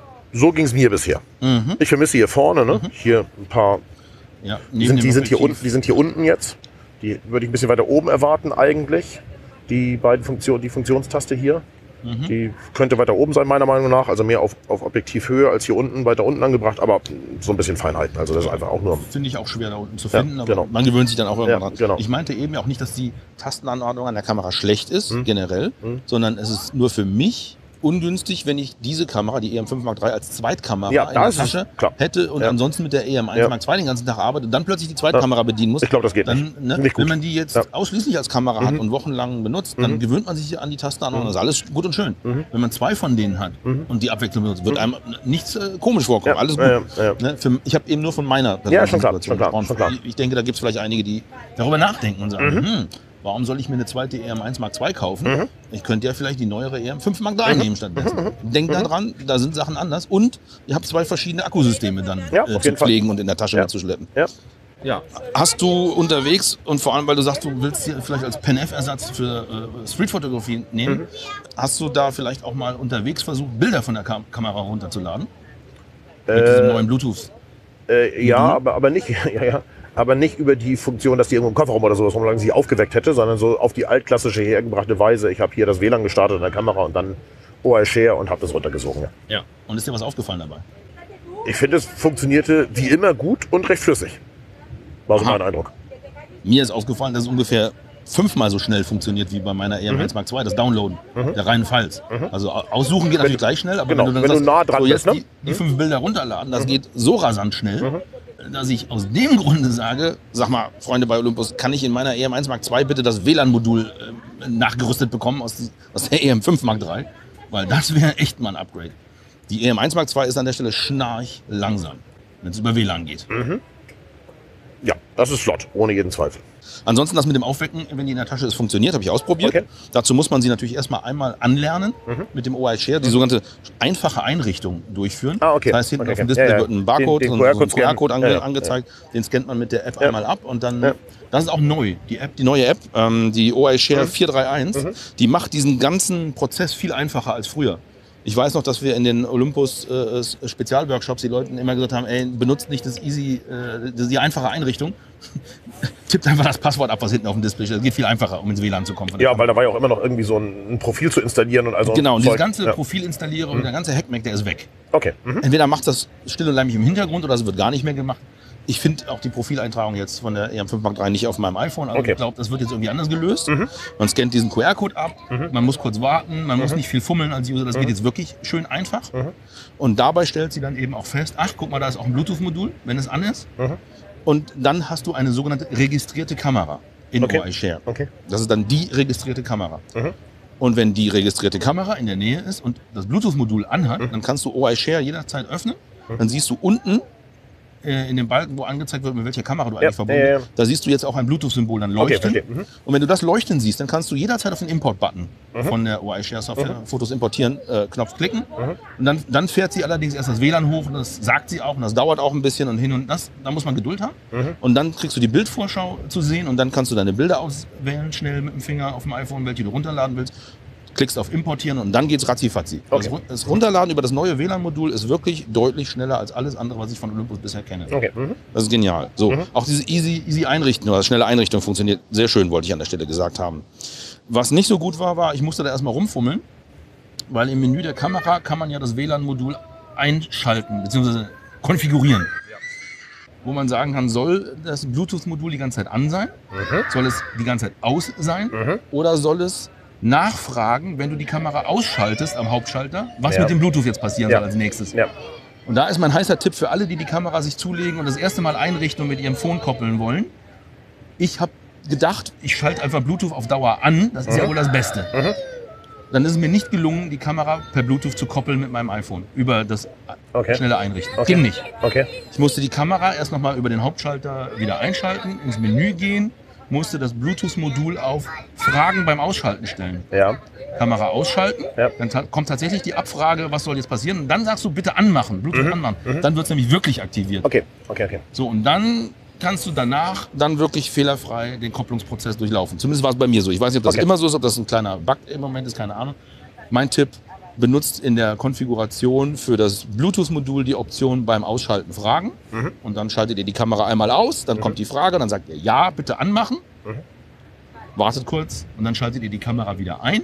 So ging es mir bisher. Mhm. Ich vermisse hier vorne, ne? Mhm. Hier ein paar, ja, die, sind, die, sind hier unten, die sind hier unten jetzt. Die würde ich ein bisschen weiter oben erwarten eigentlich. Die beiden Funktionen, die Funktionstaste hier, mhm. die könnte weiter oben sein, meiner Meinung nach. Also mehr auf, auf Objektivhöhe als hier unten, weiter unten angebracht, aber so ein bisschen Feinheiten. Also das ist einfach auch nur. Finde ich auch schwer da unten zu finden, ja, aber genau. man gewöhnt sich dann auch irgendwann ja, dran. Genau. Ich meinte eben auch nicht, dass die Tastenanordnung an der Kamera schlecht ist, mhm. generell, mhm. sondern es ist nur für mich ungünstig, wenn ich diese Kamera, die E M fünf Mark drei, als Zweitkamera ja, in der Tasche hätte und ja. ansonsten mit der E M eins ja. Mark zwei den ganzen Tag arbeite und dann plötzlich die Zweitkamera bedienen muss. Ich glaube, das geht dann, nicht. Ne, nicht wenn man die jetzt ja. ausschließlich als Kamera mhm. hat und wochenlang benutzt, dann mhm. gewöhnt man sich an die Tastenanordnung. Mhm. Das ist alles gut und schön. Mhm. Wenn man zwei von denen hat mhm. und die Abwechslung benutzt, wird mhm. einem nichts äh, komisch vorkommen. Ja. Alles gut. Ja, ja, ja. Ne, für, ich habe eben nur von meiner ja, schon klar, schon klar, schon klar. Ich, ich denke, da gibt es vielleicht einige, die darüber nachdenken und sagen, mhm. hm, warum soll ich mir eine zweite E M eins Mark zwei kaufen? Mhm. Ich könnte ja vielleicht die neuere E M fünf Mark drei mhm. nehmen stattdessen. Mhm. Denkt da dran, da sind Sachen anders und ihr habt zwei verschiedene Akkusysteme dann ja, äh, zu pflegen Fall. Und in der Tasche ja. mitzuschleppen. Ja. Ja. Hast du unterwegs und vor allem, weil du sagst, du willst dir vielleicht als Pen F-Ersatz für äh, Streetfotografie nehmen, mhm. hast du da vielleicht auch mal unterwegs versucht, Bilder von der Kam- Kamera runterzuladen? Mit äh, diesem neuen Bluetooth? Äh, ja, aber, aber nicht. ja, ja. Aber nicht über die Funktion, dass die irgendwo im Kofferraum oder sowas rumlagen, sie aufgeweckt hätte, sondern so auf die altklassische hergebrachte Weise. Ich habe hier das W L A N gestartet in der Kamera und dann O I Share und habe das runtergesogen. Ja. ja. Und ist dir was aufgefallen dabei? Ich finde, es funktionierte wie immer gut und recht flüssig. War so Aha. mein Eindruck. Mir ist aufgefallen, dass es ungefähr fünfmal so schnell funktioniert wie bei meiner E M eins Mark zwei, das Downloaden mhm. der reinen Files. Mhm. Also aussuchen geht natürlich gleich schnell, aber genau. wenn du dann wenn sagst, du nah dran so jetzt bist, ne? die, die fünf Bilder runterladen, das mhm. geht so rasant schnell, mhm. dass ich aus dem Grunde sage, sag mal, Freunde bei Olympus, kann ich in meiner E M eins Mark zwei bitte das W L A N-Modul äh, nachgerüstet bekommen aus, aus der E M fünf Mark drei? Weil das wäre echt mal ein Upgrade. Die E M eins Mark zwei ist an der Stelle schnarch langsam, wenn es über W L A N geht. Mhm. Ja, das ist flott, ohne jeden Zweifel. Ansonsten das mit dem Aufwecken, wenn die in der Tasche ist, funktioniert, habe ich ausprobiert. Okay. Dazu muss man sie natürlich erstmal einmal anlernen mhm. mit dem O I Share, die mhm. sogenannte einfache Einrichtung durchführen. Ah, okay. Das heißt, hinten okay. auf dem Display ja, ja. wird ein Barcode, den, den so ein Q R-Code ange ja, ja. angezeigt. Den scannt man mit der App ja. einmal ab und dann, ja. das ist auch neu. Die App, die neue App, ähm, die O I Share mhm. vier drei eins, mhm. die macht diesen ganzen Prozess viel einfacher als früher. Ich weiß noch, dass wir in den Olympus äh, Spezialworkshops die Leuten immer gesagt haben, ey, benutzt nicht das easy, äh, die einfache Einrichtung. Tippt einfach das Passwort ab, was hinten auf dem Display steht. Das geht viel einfacher, um ins W L A N zu kommen. Ja, weil da war ja auch immer noch irgendwie so ein, ein Profil zu installieren und also. Genau, und Zeug. dieses ganze ja. Profil installieren und mhm. der ganze Hackmack, der ist weg. Okay. Mhm. Entweder macht das still und leimig im Hintergrund oder es wird gar nicht mehr gemacht. Ich finde auch die Profileintragung jetzt von der E M fünf Mark drei nicht auf meinem iPhone. Also Okay. ich glaube, das wird jetzt irgendwie anders gelöst. Mhm. Man scannt diesen Q R-Code ab, Mhm. man muss kurz warten, man muss Mhm. nicht viel fummeln als User. Das Mhm. geht jetzt wirklich schön einfach. Mhm. Und dabei stellt sie dann eben auch fest, ach, guck mal, da ist auch ein Bluetooth-Modul, wenn es an ist. Mhm. Und dann hast du eine sogenannte registrierte Kamera in Okay. O I Share. Okay. Das ist dann die registrierte Kamera. Mhm. Und wenn die registrierte Kamera in der Nähe ist und das Bluetooth-Modul anhat, Mhm. dann kannst du O I Share jederzeit öffnen. Mhm. Dann siehst du unten äh, in dem Balken, wo angezeigt wird, mit welcher Kamera du Ja, eigentlich verbunden ja, ja. bist, da siehst du jetzt auch ein Bluetooth-Symbol dann Okay, leuchten. verstehe. Mhm. Und wenn du das Leuchten siehst, dann kannst du jederzeit auf den Import-Button Mhm. von der O I Share Software, Mhm. Fotos importieren, äh, Knopf klicken. Mhm. Und dann, dann fährt sie allerdings erst das W L A N hoch, und das sagt sie auch, und das dauert auch ein bisschen und hin und das, da muss man Geduld haben. Mhm. Und dann kriegst du die Bildvorschau zu sehen und dann kannst du deine Bilder auswählen, schnell mit dem Finger auf dem iPhone, welche du runterladen willst. Klickst auf Importieren und dann geht's ratzifatzi. Okay. Das, das Runterladen über das neue W L A N-Modul ist wirklich deutlich schneller als alles andere, was ich von Olympus bisher kenne. Okay. Mhm. Das ist genial. So, Mhm. auch diese easy, easy Einrichten oder schnelle Einrichtung funktioniert sehr schön, wollte ich an der Stelle gesagt haben. Was nicht so gut war, war, ich musste da erstmal rumfummeln, weil im Menü der Kamera kann man ja das W L A N-Modul einschalten bzw. konfigurieren. Wo man sagen kann, soll das Bluetooth-Modul die ganze Zeit an sein? Mhm. Soll es die ganze Zeit aus sein? Mhm. Oder soll es nachfragen, wenn du die Kamera ausschaltest am Hauptschalter, was Ja. mit dem Bluetooth jetzt passieren Ja. soll als nächstes? Ja. Und da ist mein heißer Tipp für alle, die die Kamera sich zulegen und das erste Mal einrichten und mit ihrem Phone koppeln wollen. Ich habe gedacht, ich schalte einfach Bluetooth auf Dauer an. Das ist ja Mhm. wohl das Beste. Mhm. Dann ist es mir nicht gelungen, die Kamera per Bluetooth zu koppeln mit meinem iPhone über das Okay. schnelle Einrichten. Okay. Ging nicht. Okay. Ich musste die Kamera erst nochmal über den Hauptschalter wieder einschalten, ins Menü gehen, musste das Bluetooth-Modul auf Fragen beim Ausschalten stellen. Ja. Kamera ausschalten, Ja. dann ta- kommt tatsächlich die Abfrage, was soll jetzt passieren, und dann sagst du bitte anmachen, Bluetooth Mhm. anmachen. Mhm. Dann wird es nämlich wirklich aktiviert. Okay. Okay. Okay. So, und dann kannst du danach dann wirklich fehlerfrei den Kopplungsprozess durchlaufen. Zumindest war es bei mir so. Ich weiß nicht, ob das Okay. immer so ist, ob das ein kleiner Bug im Moment ist, keine Ahnung. Mein Tipp, benutzt in der Konfiguration für das Bluetooth-Modul die Option beim Ausschalten Fragen. Mhm. Und dann schaltet ihr die Kamera einmal aus, dann Mhm. kommt die Frage, dann sagt ihr ja, bitte anmachen. Mhm. Wartet kurz und dann schaltet ihr die Kamera wieder ein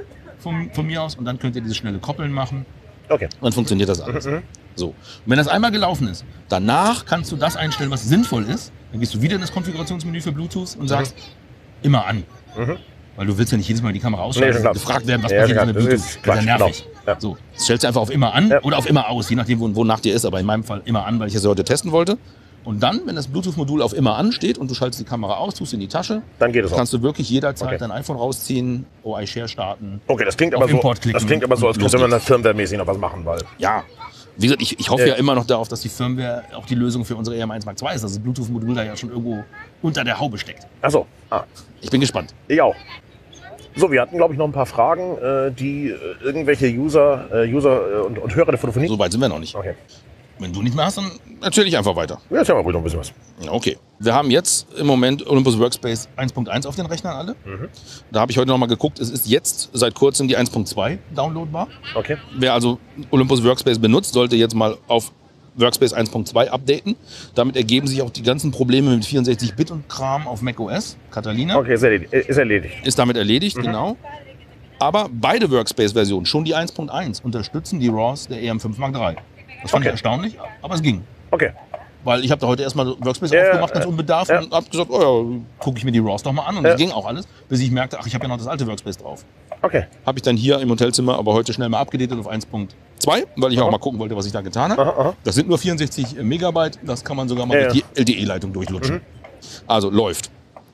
von, von mir aus und dann könnt ihr dieses schnelle Koppeln machen. Okay. Und dann funktioniert das alles. Mhm. So. Und wenn das einmal gelaufen ist, danach kannst du das einstellen, was sinnvoll ist. Dann gehst du wieder in das Konfigurationsmenü für Bluetooth und sagst, immer an. Mhm. Weil du willst ja nicht jedes Mal die Kamera ausschalten Nee, schon klar. und gefragt werden, was Ja, passiert schon mit klar. Das Bluetooth. ist Das ist ja Quatsch, nervig. genau. Ja. So. Das stellst du einfach auf immer an Ja. oder auf immer aus, je nachdem, wo, wo nach dir ist. Aber in meinem Fall immer an, weil ich es ja heute testen wollte. Und dann, wenn das Bluetooth-Modul auf immer an steht und du schaltest die Kamera aus, tust sie in die Tasche, Dann geht es auch. kannst du wirklich jederzeit Okay. dein iPhone rausziehen, O I Share starten. Okay, das klingt auf aber so, Import klicken das klingt aber so, als und könnte los man da firmwaremäßig noch was machen, weil. Ja, wie gesagt, ich, ich hoffe Ja. ja immer noch darauf, dass die Firmware auch die Lösung für unsere E M eins Mark zwei ist, dass das Bluetooth-Modul da ja schon irgendwo unter der Haube steckt. Ach so. Ah, Ich bin gespannt. ich auch. So, wir hatten, glaube ich, noch ein paar Fragen, äh, die äh, irgendwelche User, äh, User äh, und, und Hörer der Fotophonie. So weit sind wir noch nicht. Okay. Wenn du nicht mehr hast, dann erzähle ich einfach weiter. Ja, erzähl mal ruhig noch ein bisschen was. Ja, okay. Wir haben jetzt im Moment Olympus Workspace eins Punkt eins auf den Rechnern alle. Mhm. Da habe ich heute noch mal geguckt. Es ist jetzt seit kurzem die eins Punkt zwei downloadbar. Okay. Wer also Olympus Workspace benutzt, sollte jetzt mal auf Workspace eins Punkt zwei updaten. Damit ergeben sich auch die ganzen Probleme mit vierundsechzig Bit und Kram auf macOS. Catalina Okay, ist erledigt. Ist erledigt. ist damit erledigt, Mhm. genau. Aber beide Workspace-Versionen, schon die eins Punkt eins, unterstützen die RAWs der E M fünf Mark drei. Das fand Okay. ich erstaunlich, aber es ging. Okay. Weil ich habe da heute erstmal Workspace Ja, aufgemacht, ganz ja, unbedarft, ja. und habe gesagt, oh ja, gucke ich mir die RAWs doch mal an. Und Ja. das ging auch alles, bis ich merkte, ach, ich habe ja noch das alte Workspace drauf. Okay. Habe ich dann hier im Hotelzimmer aber heute schnell mal abgedatet auf eins Punkt zwei, weil ich Aha. auch mal gucken wollte, was ich da getan habe. Aha, aha. Das sind nur vierundsechzig Megabyte, das kann man sogar mal Ja, durch ja. die L D E-Leitung durchlutschen. Mhm. Also läuft.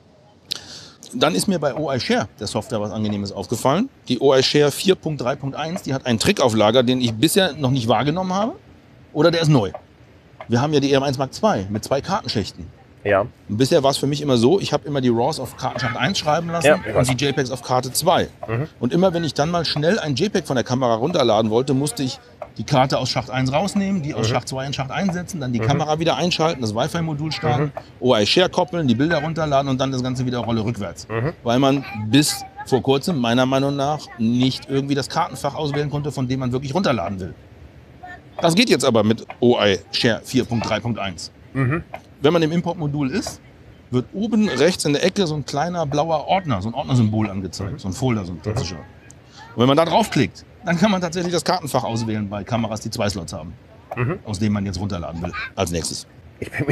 Dann ist mir bei O I Share der Software was Angenehmes aufgefallen. Die O I Share vier Punkt drei Punkt eins, die hat einen Trick auf Lager, den ich bisher noch nicht wahrgenommen habe. Oder der ist neu. Wir haben ja die E M eins Mark zwei mit zwei Kartenschächten. Ja. Und bisher war es für mich immer so, ich habe immer die RAWs auf Kartenschacht eins schreiben lassen Ja, ich weiß. und die JPEGs auf Karte zwei. Mhm. Und immer wenn ich dann mal schnell ein JPEG von der Kamera runterladen wollte, musste ich die Karte aus Schacht eins rausnehmen, die aus Mhm. Schacht zwei in Schacht eins setzen, dann die Mhm. Kamera wieder einschalten, das Wi-Fi-Modul starten, Mhm. O I Share koppeln, die Bilder runterladen und dann das Ganze wieder Rolle rückwärts. Mhm. Weil man bis vor kurzem meiner Meinung nach nicht irgendwie das Kartenfach auswählen konnte, von dem man wirklich runterladen will. Das geht jetzt aber mit O I Share vier Punkt drei Punkt eins. Mhm. Wenn man im Importmodul ist, wird oben rechts in der Ecke so ein kleiner blauer Ordner, so ein Ordnersymbol angezeigt, so ein Folder, so ein klassischer. Und wenn man da draufklickt, dann kann man tatsächlich das Kartenfach auswählen bei Kameras, die zwei Slots haben, Mhm. aus denen man jetzt runterladen will als nächstes. Ich bin mir,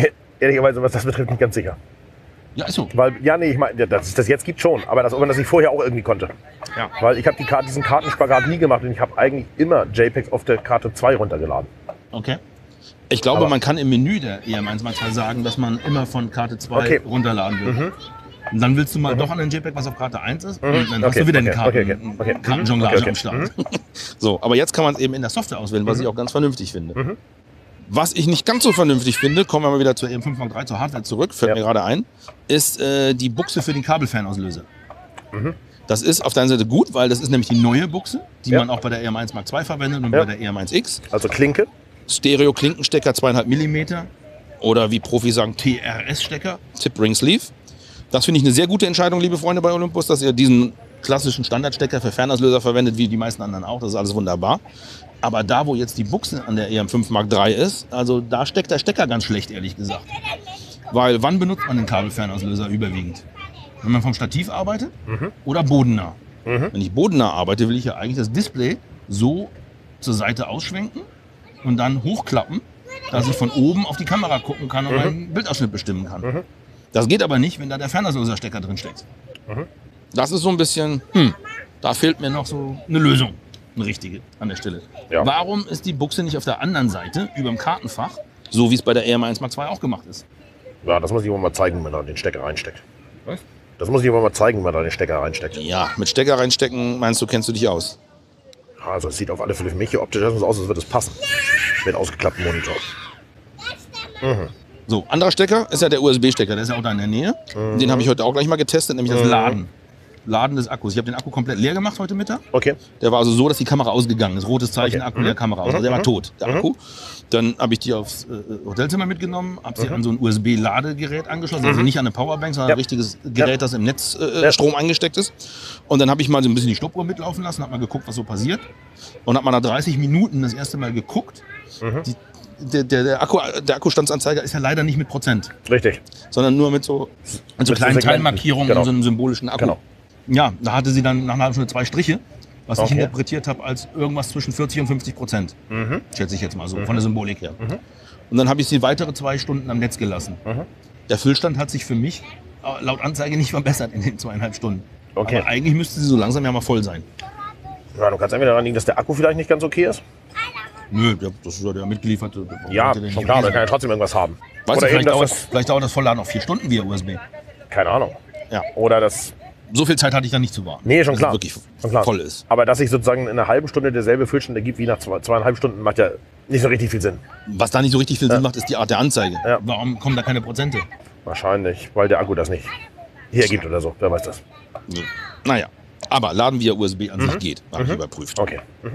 ehrlicherweise, was das betrifft, nicht ganz sicher. Ja, ist so. Weil, ja, nee, ich meine, dass es das jetzt gibt schon, aber dass man das nicht vorher auch irgendwie konnte. Ja. Weil ich habe die Karte, diesen Kartenspagat nie gemacht und ich habe eigentlich immer JPEGs auf der Karte zwei runtergeladen. Okay. Ich glaube, Aber- man kann im Menü der E M eins mal zwei sagen, dass man immer von Karte zwei Okay. runterladen will. Mhm. Und dann willst du mal doch an den JPEG, was auf Karte eins ist, Mhm. und dann hast Okay, du wieder okay, eine Karten, okay, okay, okay. Kartenjonglage Okay, okay. am Start. Mhm. So, aber jetzt kann man es eben in der Software auswählen, was Mhm. ich auch ganz vernünftig finde. Mhm. Was ich nicht ganz so vernünftig finde, kommen wir mal wieder zur E M fünf Mark drei, zur Hardware zurück, fällt Ja. mir gerade ein, ist äh, die Buchse für den Kabelfernauslöser. Mhm. Das ist auf der einen Seite gut, weil das ist nämlich die neue Buchse, die Ja. man auch bei der E M eins Mark zwei verwendet und Ja. bei der E M eins X. Also Klinke. Stereo-Klinkenstecker zweieinhalb Millimeter oder wie Profis sagen T R S-Stecker, Tip Ring Sleeve. Das finde ich eine sehr gute Entscheidung, liebe Freunde bei Olympus, dass ihr diesen klassischen Standardstecker für Fernauslöser verwendet, wie die meisten anderen auch. Das ist alles wunderbar. Aber da, wo jetzt die Buchse an der E M fünf Mark drei ist, also da steckt der Stecker ganz schlecht, ehrlich gesagt. Weil wann benutzt man den Kabelfernauslöser überwiegend? Wenn man vom Stativ arbeitet Mhm. oder bodennah? Mhm. Wenn ich bodennah arbeite, will ich ja eigentlich das Display so zur Seite ausschwenken und dann hochklappen, dass ich von oben auf die Kamera gucken kann und Mhm. meinen Bildausschnitt bestimmen kann. Mhm. Das geht aber nicht, wenn da der Fernauslöserstecker drin steckt. Mhm. Das ist so ein bisschen, hm, da fehlt mir noch so eine Lösung, eine richtige an der Stelle. Ja. Warum ist die Buchse nicht auf der anderen Seite, über dem Kartenfach, so wie es bei der E M eins Mark zwei auch gemacht ist? Ja, das muss ich aber mal zeigen, wenn man da den Stecker reinsteckt. Was? Das muss ich aber mal zeigen, wenn man da den Stecker reinsteckt. Ja, mit Stecker reinstecken, meinst du, kennst du dich aus? Also es sieht auf alle Fälle für mich hier optisch erstens aus, als würde es passen. Mit ausgeklapptem Monitor. Mhm. So, anderer Stecker ist ja der U S B-Stecker, der ist ja auch da in der Nähe. Mhm. Den habe ich heute auch gleich mal getestet, nämlich das Mhm. Laden. Laden des Akkus. Ich habe den Akku komplett leer gemacht heute Mittag. Okay. Der war also so, dass die Kamera ausgegangen ist. Rotes Zeichen, Okay. Akku Mhm. leer, Kamera aus. Also der war tot, der Mhm. Akku. Dann habe ich die aufs äh, Hotelzimmer mitgenommen, habe sie Mhm. an so ein U S B-Ladegerät angeschlossen. Also Mhm. nicht an eine Powerbank, sondern Ja. ein richtiges Gerät, Ja. das im Netz äh, Ja. Strom eingesteckt ist. Und dann habe ich mal so ein bisschen die Stoppuhr mitlaufen lassen, habe mal geguckt, was so passiert. Und habe mal nach dreißig Minuten das erste Mal geguckt. Mhm. Die, der, der, der, Akku, der Akkustandsanzeiger ist ja leider nicht mit Prozent, Richtig. sondern nur mit so, mit so Mit so kleinen Segmenten. Teilmarkierungen Genau. und so einem symbolischen Akku. Genau. Ja, da hatte sie dann nach einer halben Stunde zwei Striche, was ich Okay. interpretiert habe als irgendwas zwischen vierzig und fünfzig Prozent. Mhm. Schätze ich jetzt mal so, Mhm. von der Symbolik her. Mhm. Und dann habe ich sie weitere zwei Stunden am Netz gelassen. Mhm. Der Füllstand hat sich für mich äh, laut Anzeige nicht verbessert in den zweieinhalb Stunden. Okay. Aber eigentlich müsste sie so langsam ja mal voll sein. Ja, du kannst entweder daran liegen, dass der Akku vielleicht nicht ganz okay ist. Nö, der, das ist ja der mitgelieferte. der braucht Ja, den schon nicht klar, lesen. der kann ja trotzdem irgendwas haben. Weißt du, Oder eben, vielleicht, dass dauert, das, vielleicht dauert das Vollladen auch vier Stunden via U S B. keine Ahnung. Ja. Oder das, So viel Zeit hatte ich da nicht zu warten. nee, schon dass es klar. wirklich Schon klar. voll ist. Aber dass sich sozusagen in einer halben Stunde derselbe Füllstand ergibt wie nach zwei, zweieinhalb Stunden, macht ja nicht so richtig viel Sinn. Was da nicht so richtig viel Sinn macht, ist die Art der Anzeige. Ja. Warum kommen da keine Prozente? Wahrscheinlich, weil der Akku das nicht hergibt oder so. Wer weiß das. So. Naja, aber Laden via U S B an Mhm. sich geht, habe ich Mhm. überprüft. Okay. Mhm.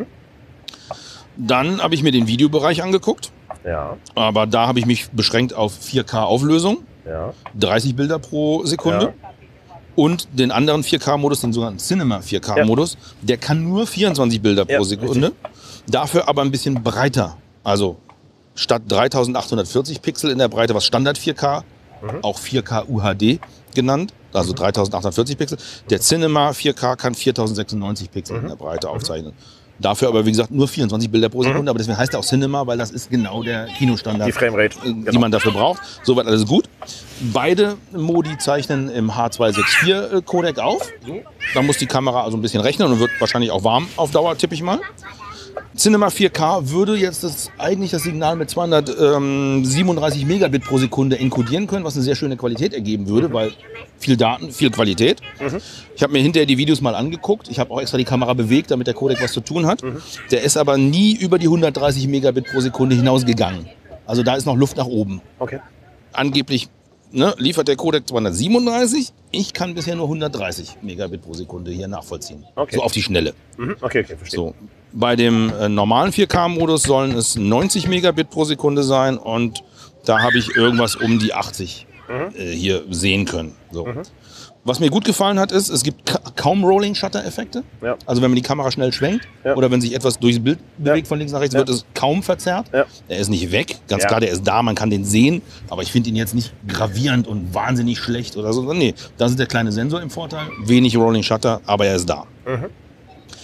Dann habe ich mir den Videobereich angeguckt, Ja, aber da habe ich mich beschränkt auf vier K Auflösung, ja. dreißig Bilder pro Sekunde. Ja. Und den anderen vier K Modus, den sogenannten Cinema vier K Modus, der kann nur vierundzwanzig Bilder pro Ja, Sekunde, dafür aber ein bisschen breiter. Also statt dreitausendachthundertvierzig Pixel in der Breite, was Standard vier K, Mhm. auch vier K U H D genannt, also dreitausendachthundertvierzig Pixel. Der Cinema vier K kann viertausendsechsundneunzig Pixel Mhm. in der Breite aufzeichnen. Dafür aber, wie gesagt, nur vierundzwanzig Bilder pro Sekunde, aber deswegen heißt er auch Cinema, weil das ist genau der Kinostandard, Die Framerate. äh, Genau. die man dafür braucht. Soweit alles gut. Beide Modi zeichnen im H zweihundertvierundsechzig Codec auf. Da muss die Kamera also ein bisschen rechnen und wird wahrscheinlich auch warm auf Dauer, tippe ich mal. Cinema vier K würde jetzt das, eigentlich das Signal mit zweihundertsiebenunddreißig Megabit pro Sekunde enkodieren können, was eine sehr schöne Qualität ergeben würde, weil viel Daten, viel Qualität. Mhm. Ich habe mir hinterher die Videos mal angeguckt. Ich habe auch extra die Kamera bewegt, damit der Codec was zu tun hat. Mhm. Der ist aber nie über die hundertdreißig Megabit pro Sekunde hinausgegangen. Also da ist noch Luft nach oben. Okay. Angeblich ne, liefert der Codec zweihundertsiebenunddreißig. Ich kann bisher nur hundertdreißig Megabit pro Sekunde hier nachvollziehen. Okay. So auf die Schnelle. Mhm. Okay, okay, verstehe. So. Bei dem äh, normalen vier K Modus sollen es neunzig Megabit pro Sekunde sein und da habe ich irgendwas um die achtzig Mhm. äh, hier sehen können. So. Mhm. Was mir gut gefallen hat, ist, es gibt ka kaum Rolling-Shutter-Effekte. Ja. Also wenn man die Kamera schnell schwenkt Ja. oder wenn sich etwas durchs Bild bewegt Ja. von links nach rechts, Ja. wird es kaum verzerrt. Ja. Er ist nicht weg, ganz Ja. klar, der ist da, man kann den sehen, aber ich finde ihn jetzt nicht gravierend und wahnsinnig schlecht oder so. Nee, das ist der kleine Sensor im Vorteil, wenig Rolling Shutter, aber er ist da. Mhm.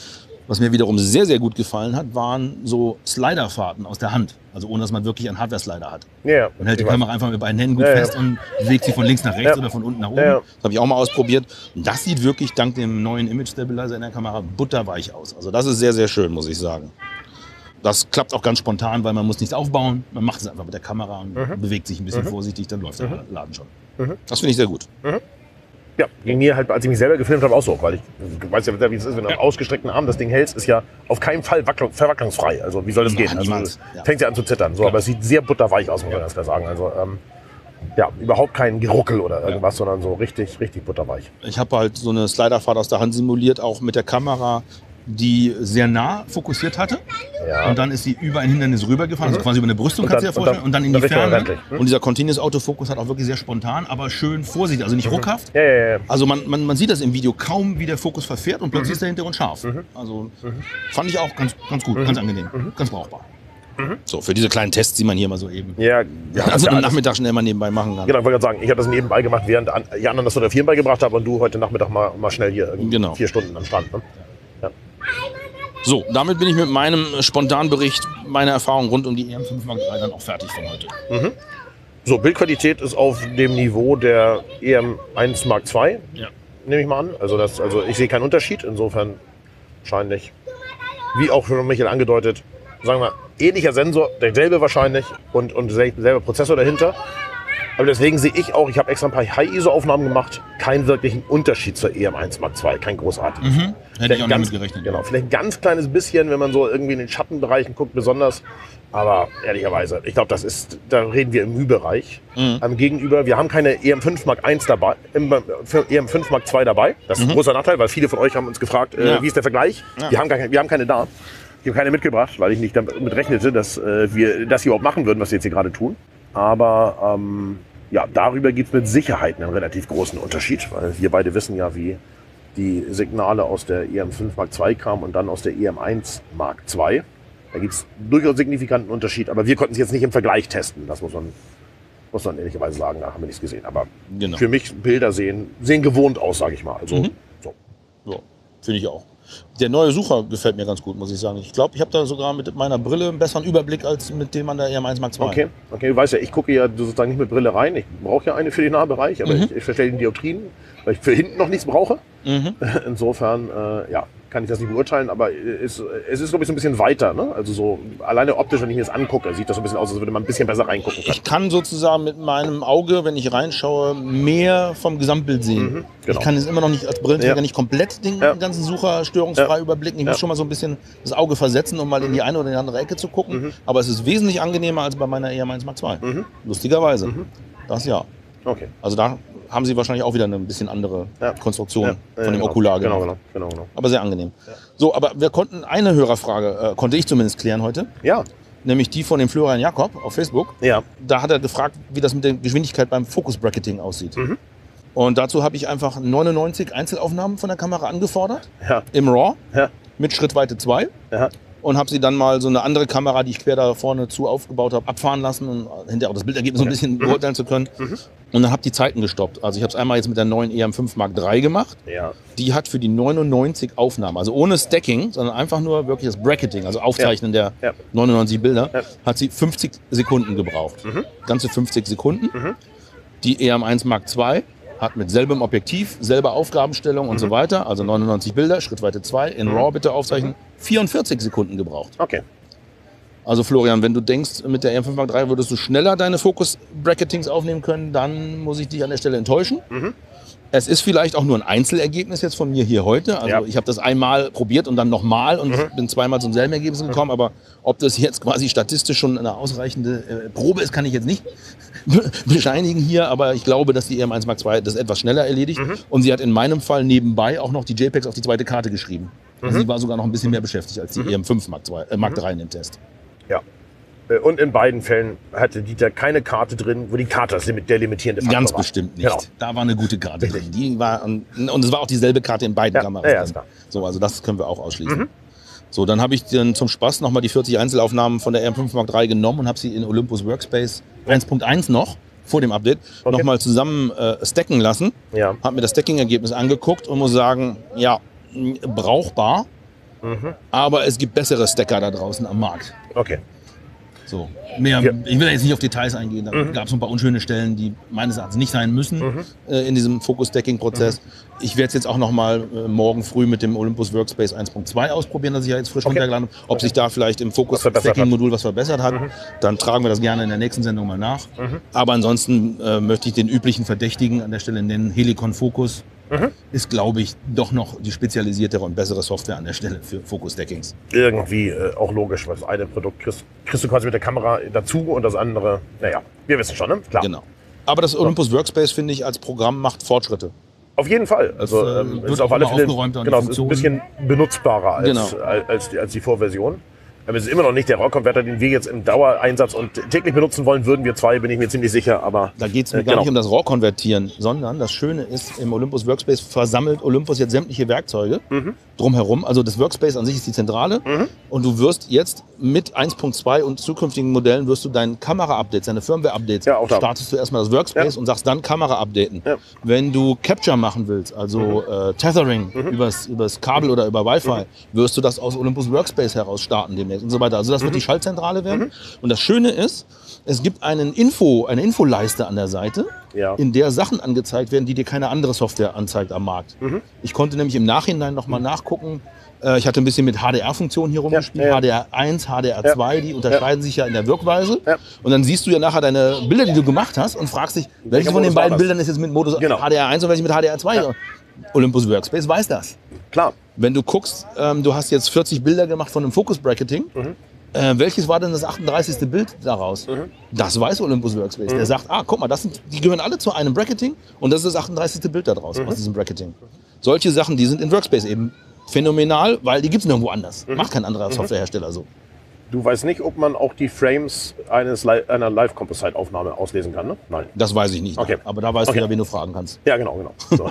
Was mir wiederum sehr, sehr gut gefallen hat, waren so Sliderfahrten aus der Hand. Also ohne, dass man wirklich einen Hardware-Slider hat. Ja, ja. Man hält die Kamera einfach mit beiden Händen gut Ja, ja. fest und bewegt sie von links nach rechts Ja. oder von unten nach oben. Ja, ja. Das habe ich auch mal ausprobiert. Und das sieht wirklich dank dem neuen Image Stabilizer in der Kamera butterweich aus. Also das ist sehr, sehr schön, muss ich sagen. Das klappt auch ganz spontan, weil man muss nichts aufbauen. Man macht es einfach mit der Kamera und Mhm. bewegt sich ein bisschen Mhm. vorsichtig, dann läuft der Laden schon. Mhm. Das finde ich sehr gut. Ja, ging mir halt, als ich mich selber gefilmt habe, auch so. Weil ich, du weißt ja, wie es ist, wenn du Ja. am ausgestreckten Arm das Ding hältst, ist ja auf keinen Fall wacklung, verwacklungsfrei. Also wie soll das Ja, gehen? Also, niemals. Ja. fängt ja an zu zittern. So, Klar. aber es sieht sehr butterweich aus, muss man ganz klar sagen. Also ähm, ja, überhaupt kein Geruckel oder irgendwas, sondern so richtig, richtig butterweich. Ich habe halt so eine Sliderfahrt aus der Hand simuliert, auch mit der Kamera, die sehr nah fokussiert hatte. Ja. Und dann ist sie über ein Hindernis rübergefahren, also quasi über eine Brüstung, Und kannst du dann- dir vorstellen, und und dann- dann in die dann Richtung Ferne. ländlich, hm? Und dieser Continuous Autofokus hat auch wirklich sehr spontan, aber schön vorsichtig, also nicht ruckhaft. Ja, ja, ja. Also man, man, man sieht das im Video kaum, wie der Fokus verfährt und plötzlich ist der Hintergrund scharf. Also fand ich auch ganz, ganz gut, ganz angenehm, ganz brauchbar. So, für diese kleinen Tests, die man hier mal so eben Ja, ja, das also ja am alles- Nachmittag schnell mal nebenbei machen kann. Genau, ich wollte gerade sagen, ich habe das nebenbei gemacht, während an, die anderen das Fotografieren beigebracht haben und du heute Nachmittag mal, mal schnell hier irgendwie Genau. vier Stunden am Strand. Ne? So, damit bin ich mit meinem Spontanbericht, meiner Erfahrung rund um die E M fünf Mark drei dann auch fertig von heute. So, Bildqualität ist auf dem Niveau der E M eins Mark zwei, Ja. nehme ich mal an. Also, das, also ich sehe keinen Unterschied, insofern wahrscheinlich, wie auch schon Michael angedeutet, sagen wir, ähnlicher Sensor, derselbe wahrscheinlich und, und selber Prozessor dahinter. Aber deswegen sehe ich auch, ich habe extra ein paar High-I S O-Aufnahmen gemacht, keinen wirklichen Unterschied zur E M eins Mark zwei, kein großartiges. Mhm. Hätte ich auch nicht ganz, mit gerechnet. Genau, vielleicht ein ganz kleines bisschen, wenn man so irgendwie in den Schattenbereichen guckt, besonders. Aber ehrlicherweise, ich glaube, das ist, da reden wir im Ü-Bereich. Mhm. Ähm, gegenüber, wir haben keine E M fünf Mark eins dabei, im, für E M fünf Mark zwei dabei. Das ist ein großer Nachteil, weil viele von euch haben uns gefragt, äh, Ja. wie ist der Vergleich? Ja. Wir, haben gar, keine- wir haben keine da. Ich habe keine mitgebracht, weil ich nicht damit rechnete, dass äh, wir das hier überhaupt machen würden, was wir jetzt hier gerade tun. Aber ähm, ja, darüber gibt es mit Sicherheit einen relativ großen Unterschied, weil wir beide wissen ja, wie die Signale aus der E M fünf Mark zwei kamen und dann aus der E M eins Mark zwei. Da gibt es durchaus signifikanten Unterschied, aber wir konnten es jetzt nicht im Vergleich testen. Das muss man, muss man ehrlicherweise sagen, da haben wir nichts gesehen. Aber Genau. für mich Bilder sehen, sehen gewohnt aus, sage ich mal. Also, Mhm. so. Ja, finde ich auch. Der neue Sucher gefällt mir ganz gut, muss ich sagen. Ich glaube, ich habe da sogar mit meiner Brille einen besseren Überblick als mit dem an der E M eins Mark zwei. Okay, okay, du weißt ja, ich gucke ja sozusagen nicht mit Brille rein. Ich brauche ja eine für den Nahbereich, aber Mhm. ich, ich verstelle den Dioptrien, weil ich für hinten noch nichts brauche. Mhm. Insofern, äh, ja, kann ich das nicht beurteilen, aber es, es ist, glaube ich, so ein bisschen weiter. Ne? Also so alleine optisch, wenn ich mir das angucke, sieht das so ein bisschen aus, als würde man ein bisschen besser reingucken können. Ich kann sozusagen mit meinem Auge, wenn ich reinschaue, mehr vom Gesamtbild sehen. Mhm, genau. Ich kann es immer noch nicht als Brillenträger Ja. nicht komplett den Ja. ganzen Sucher störungsfrei Ja. überblicken. Ich Ja. muss schon mal so ein bisschen das Auge versetzen, um mal in die eine oder die andere Ecke zu gucken. Mhm. Aber es ist wesentlich angenehmer als bei meiner E M eins Mark zwei. Mhm. Lustigerweise. Mhm. Das ja. Okay. Also da haben sie wahrscheinlich auch wieder eine bisschen andere Ja. Konstruktion Ja, von ja, dem genau. Okular Genau, gemacht. genau, genau, genau. Aber sehr angenehm. So, aber wir konnten eine Hörerfrage, äh, konnte ich zumindest klären heute, Ja, nämlich die von dem Florian Jakob auf Facebook. ja. Da hat er gefragt, wie das mit der Geschwindigkeit beim Focus-Bracketing aussieht. Mhm. Und dazu habe ich einfach neunundneunzig Einzelaufnahmen von der Kamera angefordert, Ja, im RAW, ja, mit Schrittweite zwei. ja. Und habe sie dann mal so eine andere Kamera, die ich quer da vorne zu aufgebaut habe, abfahren lassen, um hinterher auch das Bildergebnis so ein bisschen beurteilen zu können. Und dann habe die Zeiten gestoppt. Also ich habe es einmal jetzt mit der neuen E M fünf Mark drei gemacht. Ja, Die hat für die neunundneunzig Aufnahmen, also ohne Stacking, sondern einfach nur wirklich das Bracketing, also Aufzeichnen der Ja. neunundneunzig Bilder, Ja. hat sie fünfzig Sekunden gebraucht. Mhm. Ganze fünfzig Sekunden. Mhm. Die E M eins Mark zwei hat mit selbem Objektiv, selber Aufgabenstellung und so weiter, also neunundneunzig Bilder, Schrittweite zwei, in RAW bitte aufzeichnen, vierundvierzig Sekunden gebraucht. okay. Also Florian, wenn du denkst, mit der E M fünf Mark drei würdest du schneller deine Focus-Bracketings aufnehmen können, dann muss ich dich an der Stelle enttäuschen. Mhm. Es ist vielleicht auch nur ein Einzelergebnis jetzt von mir hier heute. Also Ja. ich habe das einmal probiert und dann nochmal und bin zweimal zum selben Ergebnis gekommen. Aber ob das jetzt quasi statistisch schon eine ausreichende äh, Probe ist, kann ich jetzt nicht bescheinigen hier. Aber ich glaube, dass die E M eins Mark zwei das etwas schneller erledigt. Und sie hat in meinem Fall nebenbei auch noch die JPEGs auf die zweite Karte geschrieben. Also sie war sogar noch ein bisschen mehr beschäftigt als die E M fünf Mark zwei, äh, Mark drei in dem Test. Ja. Äh, Und in beiden Fällen hatte Dieter keine Karte drin, wo die Karte das Limit, der limitierende Faktor Ganz war. bestimmt nicht. Genau. Da war eine gute Karte drin. Die war, und, und es war auch dieselbe Karte in beiden Ja, Kameras. ja, ja, drin. ist klar. So, also das können wir auch ausschließen. So, dann habe ich dann zum Spaß nochmal die vierzig Einzelaufnahmen von der E M fünf Mark drei genommen und habe sie in Olympus Workspace eins Punkt eins noch, vor dem Update, Okay. nochmal zusammen äh, stacken lassen. Ja. Habe mir das Stacking-Ergebnis angeguckt und muss sagen, ja, m, brauchbar. Mhm. Aber es gibt bessere Stacker da draußen am Markt. Okay. So, mehr, Ja. ich will jetzt nicht auf Details eingehen, da Mhm. gab es ein paar unschöne Stellen, die meines Erachtens nicht sein müssen Mhm. äh, in diesem Focus-Stacking-Prozess. Mhm. Ich werde es jetzt auch noch mal äh, morgen früh mit dem Olympus Workspace eins Punkt zwei ausprobieren, das ich ja jetzt frisch Okay. runtergeladen habe, ob sich da vielleicht im Was verbessert Focus-Stacking-Modul was verbessert hat. Mhm. Dann tragen wir das gerne in der nächsten Sendung mal nach. Mhm. Aber ansonsten äh, möchte ich den üblichen Verdächtigen an der Stelle nennen. Helicon Focus Mhm. ist, glaube ich, doch noch die spezialisiertere und bessere Software an der Stelle für Focus-Stackings. Irgendwie äh, auch logisch, weil das eine Produkt kriegst, kriegst du quasi mit der Kamera dazu und das andere, naja, wir wissen schon, ne? Klar. Genau. Aber das Olympus Workspace, finde ich, als Programm macht Fortschritte. Auf jeden Fall. Also Das, äh, ähm, wird ist auf auch alle immer Fälle aufgeräumter und genau, die es ist ein Funktionen- bisschen benutzbarer als, Genau. als, als, die, als die Vorversion. Aber es ist immer noch nicht der RAW-Konverter, den wir jetzt im Dauereinsatz und täglich benutzen wollen, würden wir zwei, bin ich mir ziemlich sicher. Aber Da geht es mir äh, gar genau. nicht um das RAW-Konvertieren, sondern das Schöne ist, im Olympus Workspace versammelt Olympus jetzt sämtliche Werkzeuge Mhm. drumherum. Also das Workspace an sich ist die Zentrale. Mhm. Und du wirst jetzt mit eins Punkt zwei und zukünftigen Modellen wirst du deine Kamera-Updates, deine Firmware-Updates, Ja, auch da. startest du erstmal das Workspace Ja. und sagst dann Kamera-Updaten. Ja. Wenn du Capture machen willst, also äh, Tethering übers, übers Kabel oder über Wi-Fi, wirst du das aus Olympus Workspace heraus starten demnächst und so weiter. Also das wird die Schaltzentrale werden. Und das Schöne ist, es gibt einen Info, eine Infoleiste an der Seite, Ja. in der Sachen angezeigt werden, die dir keine andere Software anzeigt am Markt. Ich konnte nämlich im Nachhinein nochmal nachgucken. Äh, Ich hatte ein bisschen mit H D R-Funktionen hier rumgespielt. ja, ja. H D R eins, H D R zwei, die unterscheiden sich ja in der Wirkweise. Ja. Und dann siehst du ja nachher deine Bilder, die du gemacht hast und fragst dich, welches von den Modus war beiden das? Bildern ist jetzt mit Modus Genau. H D R eins und welches mit H D R zwei. Ja. Olympus Workspace weiß das. Klar. Wenn du guckst, ähm, du hast jetzt vierzig Bilder gemacht von einem Focus Bracketing. Äh, welches war denn das achtunddreißigste Bild daraus? Das weiß Olympus Workspace. Der sagt, ah, guck mal, das sind, die gehören alle zu einem Bracketing und das ist das achtunddreißigste Bild daraus aus diesem Bracketing. Solche Sachen, die sind in Workspace eben phänomenal, weil die gibt es nirgendwo anders. Macht kein anderer Softwarehersteller so. Du weißt nicht, ob man auch die Frames eines Li einer Live-Composite-Aufnahme auslesen kann, ne? Nein. Das weiß ich nicht. Okay. Aber da weißt Okay. du ja, wen du fragen kannst. Ja, genau, genau. So.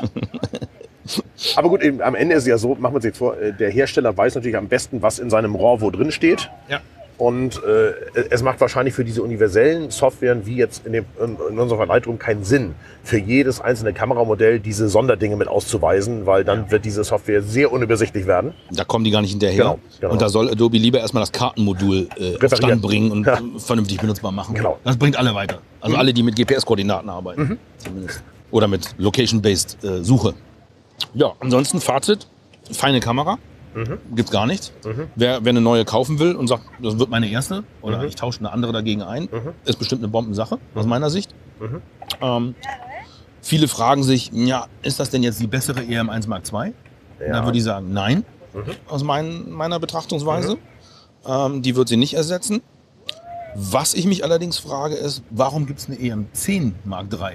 Aber gut, eben, am Ende ist es ja so, machen wir uns jetzt vor, äh, der Hersteller weiß natürlich am besten, was in seinem RAW wo drin steht. Ja. Und äh, es macht wahrscheinlich für diese universellen Softwaren, wie jetzt in, dem, in, in unserem Fall Lightroom, keinen Sinn, für jedes einzelne Kameramodell diese Sonderdinge mit auszuweisen, weil dann wird diese Software sehr unübersichtlich werden. Da kommen die gar nicht hinterher. Genau, genau. Und da soll Adobe lieber erstmal das Kartenmodul äh, auf Reparieren. Stand bringen und Ja. äh, vernünftig benutzbar machen. Genau. Das bringt alle weiter. Also alle, die mit G P S-Koordinaten arbeiten. Zumindest. Oder mit Location-Based äh, Suche. Ja, ansonsten Fazit, feine Kamera. Gibt's gar nichts. Wer, wer eine neue kaufen will und sagt, das wird meine erste oder ich tausche eine andere dagegen ein, ist bestimmt eine Bombensache aus meiner Sicht. Ähm, viele fragen sich, ja, ist das denn jetzt die bessere E M eins Mark zwei? Ja. Da würde ich sagen, nein, aus mein, meiner Betrachtungsweise. Ähm, die wird sie nicht ersetzen. Was ich mich allerdings frage ist, warum gibt es eine E M zehn Mark drei?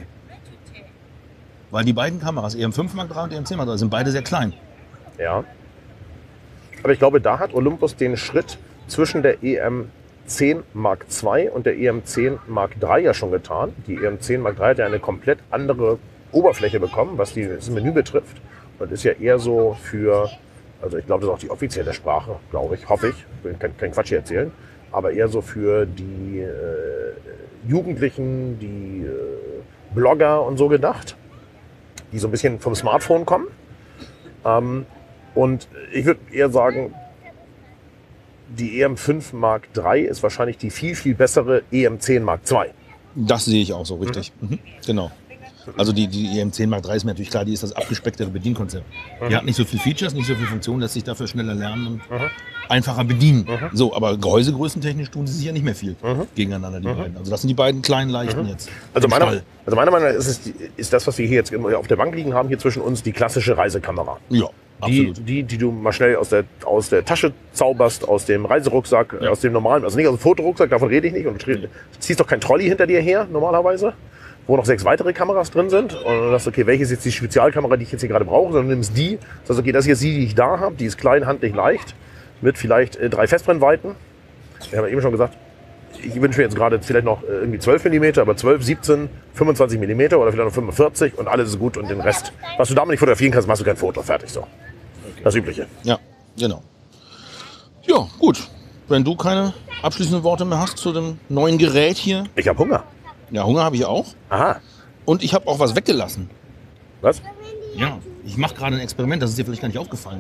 Weil die beiden Kameras, E M fünf Mark drei und E M zehn Mark drei, sind beide sehr klein. Ja. Aber ich glaube, da hat Olympus den Schritt zwischen der E M zehn Mark zwei und der E M zehn Mark drei ja schon getan. Die E M zehn Mark drei hat ja eine komplett andere Oberfläche bekommen, was die, das Menü betrifft. Und ist ja eher so für, also ich glaube, das ist auch die offizielle Sprache, glaube ich, hoffe ich. Ich will kein, kein Quatsch hier erzählen. Aber eher so für die äh, Jugendlichen, die äh, Blogger und so gedacht, die so ein bisschen vom Smartphone kommen. Ähm, und ich würde eher sagen, die E M fünf Mark drei ist wahrscheinlich die viel, viel bessere E M zehn Mark zwei. Das sehe ich auch so, richtig. Mhm. Genau. Also die, die E M zehn Mark drei ist mir natürlich klar, die ist das abgespecktere Bedienkonzept. Die hat nicht so viele Features, nicht so viele Funktionen, lässt sich dafür schneller lernen und einfacher bedienen. So, aber gehäusegrößentechnisch tun sie sich ja nicht mehr viel gegeneinander, die beiden. Also das sind die beiden kleinen Leichten jetzt. Also im meiner, Stall. also meiner Meinung nach ist, es, die- ist das, was wir hier jetzt auf der Bank liegen haben, hier zwischen uns, die klassische Reisekamera. Ja, Die, absolut. die, die du mal schnell aus der, aus der Tasche zauberst, aus dem Reiserucksack, Ja. aus dem normalen, also nicht aus dem Fotorucksack, davon rede ich nicht. Und du ziehst doch kein Trolley hinter dir her, normalerweise, wo noch sechs weitere Kameras drin sind. Und dann sagst du, okay, welche ist jetzt die Spezialkamera, die ich jetzt hier gerade brauche? Sondern du nimmst die, sagst, okay, das hier ist die, die ich da habe, die ist klein, handlich, leicht, mit vielleicht äh, drei Festbrennweiten. Wir haben ja eben schon gesagt, ich wünsche mir jetzt gerade vielleicht noch äh, irgendwie zwölf Millimeter, aber zwölf, siebzehn, fünfundzwanzig Millimeter oder vielleicht noch fünfundvierzig und alles ist gut und den Rest, was du damit nicht fotografieren kannst, machst du kein Foto, fertig so. Das Übliche. Ja, genau. Ja, gut. Wenn du keine abschließenden Worte mehr hast zu dem neuen Gerät hier. Ich habe Hunger. Ja, Hunger habe ich auch. Aha. Und ich habe auch was weggelassen. Was? Ja. Ich mache gerade ein Experiment, das ist dir vielleicht gar nicht aufgefallen.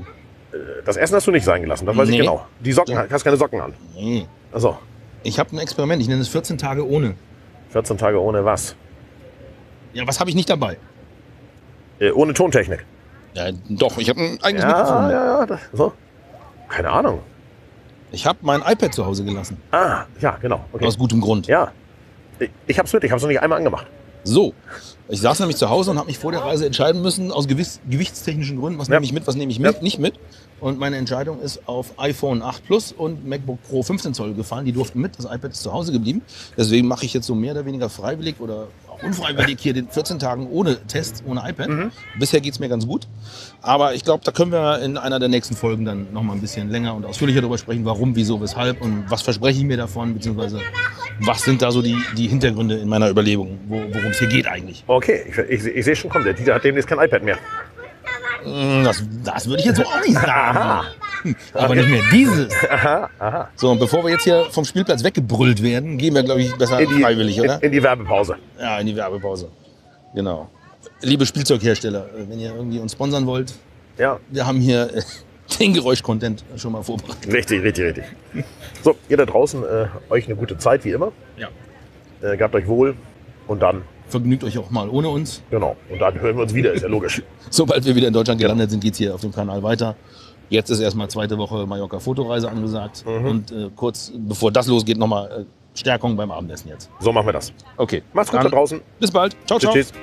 Das Essen hast du nicht sein gelassen, das weiß Nee. ich genau. Die Socken, Ja. hast keine Socken an. Nee. Achso, Ich habe ein Experiment, ich nenne es vierzehn Tage ohne. vierzehn Tage ohne was? Ja, was habe ich nicht dabei? Äh, ohne Tontechnik. Ja, doch, ich habe ein eigenes Ja, Mikrofon. ja, ja. Das, so. Keine Ahnung. Ich habe mein iPad zu Hause gelassen. Ah, ja, genau. Okay. Aus gutem Grund. Ja. Ich, ich hab's mit, ich hab's noch nicht einmal angemacht. So, ich saß nämlich zu Hause und habe mich vor der Reise entscheiden müssen, aus gewiss, gewichtstechnischen Gründen, was Ja. nehme ich mit, was nehme ich mit, Ja. nicht mit. Und meine Entscheidung ist auf iPhone acht Plus und MacBook Pro fünfzehn Zoll gefallen. Die durften mit, das iPad ist zu Hause geblieben. Deswegen mache ich jetzt so mehr oder weniger freiwillig oder auch unfreiwillig hier den vierzehn Tagen ohne Test, ohne iPad. Mhm. Bisher geht's mir ganz gut. Aber ich glaube, da können wir in einer der nächsten Folgen dann nochmal ein bisschen länger und ausführlicher darüber sprechen, warum, wieso, weshalb und was verspreche ich mir davon, beziehungsweise was sind da so die, die Hintergründe in meiner Überlegung, wo, worum es hier geht eigentlich. Okay, ich, ich, ich sehe schon, kommt. Der Dieter hat demnächst kein iPad mehr. Mm, Das, das würde ich jetzt so auch nicht sagen. Hm, Aber nicht mehr dieses. Aha, aha. So, und bevor wir jetzt hier vom Spielplatz weggebrüllt werden, gehen wir, glaube ich, besser In die, freiwillig, oder? In, in die Werbepause. Ja, in die Werbepause. Genau. Liebe Spielzeughersteller, äh, wenn ihr irgendwie uns sponsern wollt, Ja, wir haben hier äh, den Geräusch-Content schon mal vorbereitet. richtig, richtig, richtig. So, ihr da draußen, äh, euch eine gute Zeit, wie immer. Ja. Äh, gehabt euch wohl. Und dann, Vergnügt euch auch mal ohne uns. genau. Und dann hören wir uns wieder, ist ja logisch. Sobald wir wieder in Deutschland gelandet sind, geht es hier auf dem Kanal weiter. Jetzt ist erstmal zweite Woche Mallorca-Fotoreise angesagt. Mhm. Und äh, kurz bevor das losgeht, nochmal äh, Stärkung beim Abendessen jetzt. So machen wir das. Okay. Macht's gut Dann da draußen. Bis bald. Ciao, ciao. Tschüss.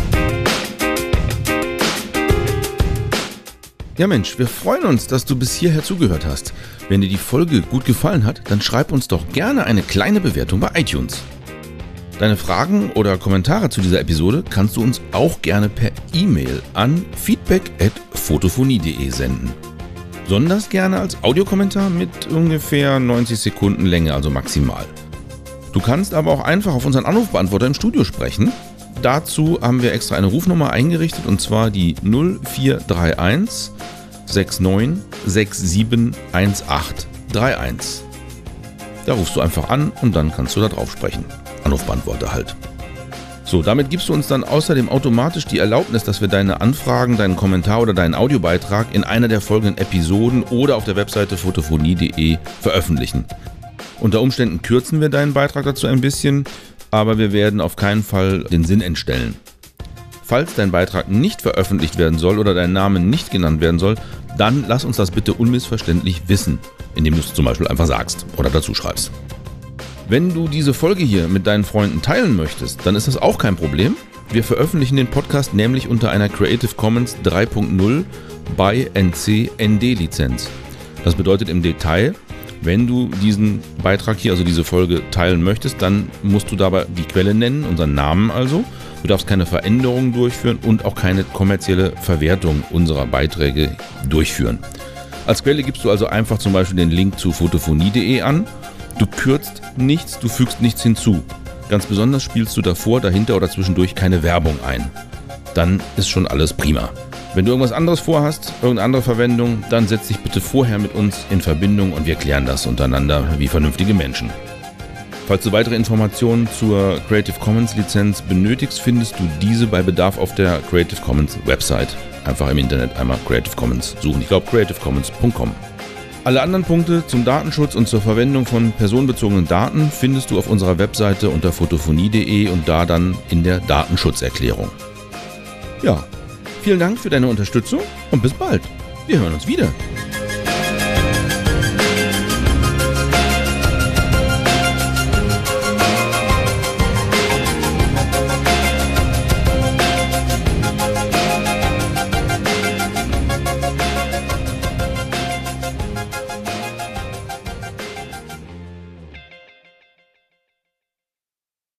Ja Mensch, wir freuen uns, dass du bis hierher zugehört hast. Wenn dir die Folge gut gefallen hat, dann schreib uns doch gerne eine kleine Bewertung bei iTunes. Deine Fragen oder Kommentare zu dieser Episode kannst du uns auch gerne per E-Mail an feedback at photophonie punkt de senden. Besonders gerne als Audiokommentar mit ungefähr neunzig Sekunden Länge, also maximal. Du kannst aber auch einfach auf unseren Anrufbeantworter im Studio sprechen. Dazu haben wir extra eine Rufnummer eingerichtet und zwar die null vier drei eins sechs neun sechs sieben eins acht drei eins. Da rufst du einfach an und dann kannst du da drauf sprechen. Anrufbeantworter halt. So, damit gibst du uns dann außerdem automatisch die Erlaubnis, dass wir deine Anfragen, deinen Kommentar oder deinen Audiobeitrag in einer der folgenden Episoden oder auf der Webseite photophonie punkt de veröffentlichen. Unter Umständen kürzen wir deinen Beitrag dazu ein bisschen, aber wir werden auf keinen Fall den Sinn entstellen. Falls dein Beitrag nicht veröffentlicht werden soll oder dein Name nicht genannt werden soll, dann lass uns das bitte unmissverständlich wissen, indem du es zum Beispiel einfach sagst oder dazu schreibst. Wenn du diese Folge hier mit deinen Freunden teilen möchtest, dann ist das auch kein Problem. Wir veröffentlichen den Podcast nämlich unter einer Creative Commons drei Punkt null by N C N D Lizenz. Das bedeutet im Detail, wenn du diesen Beitrag hier, also diese Folge teilen möchtest, dann musst du dabei die Quelle nennen, unseren Namen also. Du darfst keine Veränderungen durchführen und auch keine kommerzielle Verwertung unserer Beiträge durchführen. Als Quelle gibst du also einfach zum Beispiel den Link zu photophonie punkt de an. Du kürzt nichts, du fügst nichts hinzu. Ganz besonders spielst du davor, dahinter oder zwischendurch keine Werbung ein. Dann ist schon alles prima. Wenn du irgendwas anderes vorhast, irgendeine andere Verwendung, dann setz dich bitte vorher mit uns in Verbindung und wir klären das untereinander wie vernünftige Menschen. Falls du weitere Informationen zur Creative Commons Lizenz benötigst, findest du diese bei Bedarf auf der Creative Commons Website. Einfach im Internet einmal Creative Commons suchen. Ich glaube creative commons punkt com. Alle anderen Punkte zum Datenschutz und zur Verwendung von personenbezogenen Daten findest du auf unserer Webseite unter photophonie punkt de und da dann in der Datenschutzerklärung. Ja, vielen Dank für deine Unterstützung und bis bald. Wir hören uns wieder.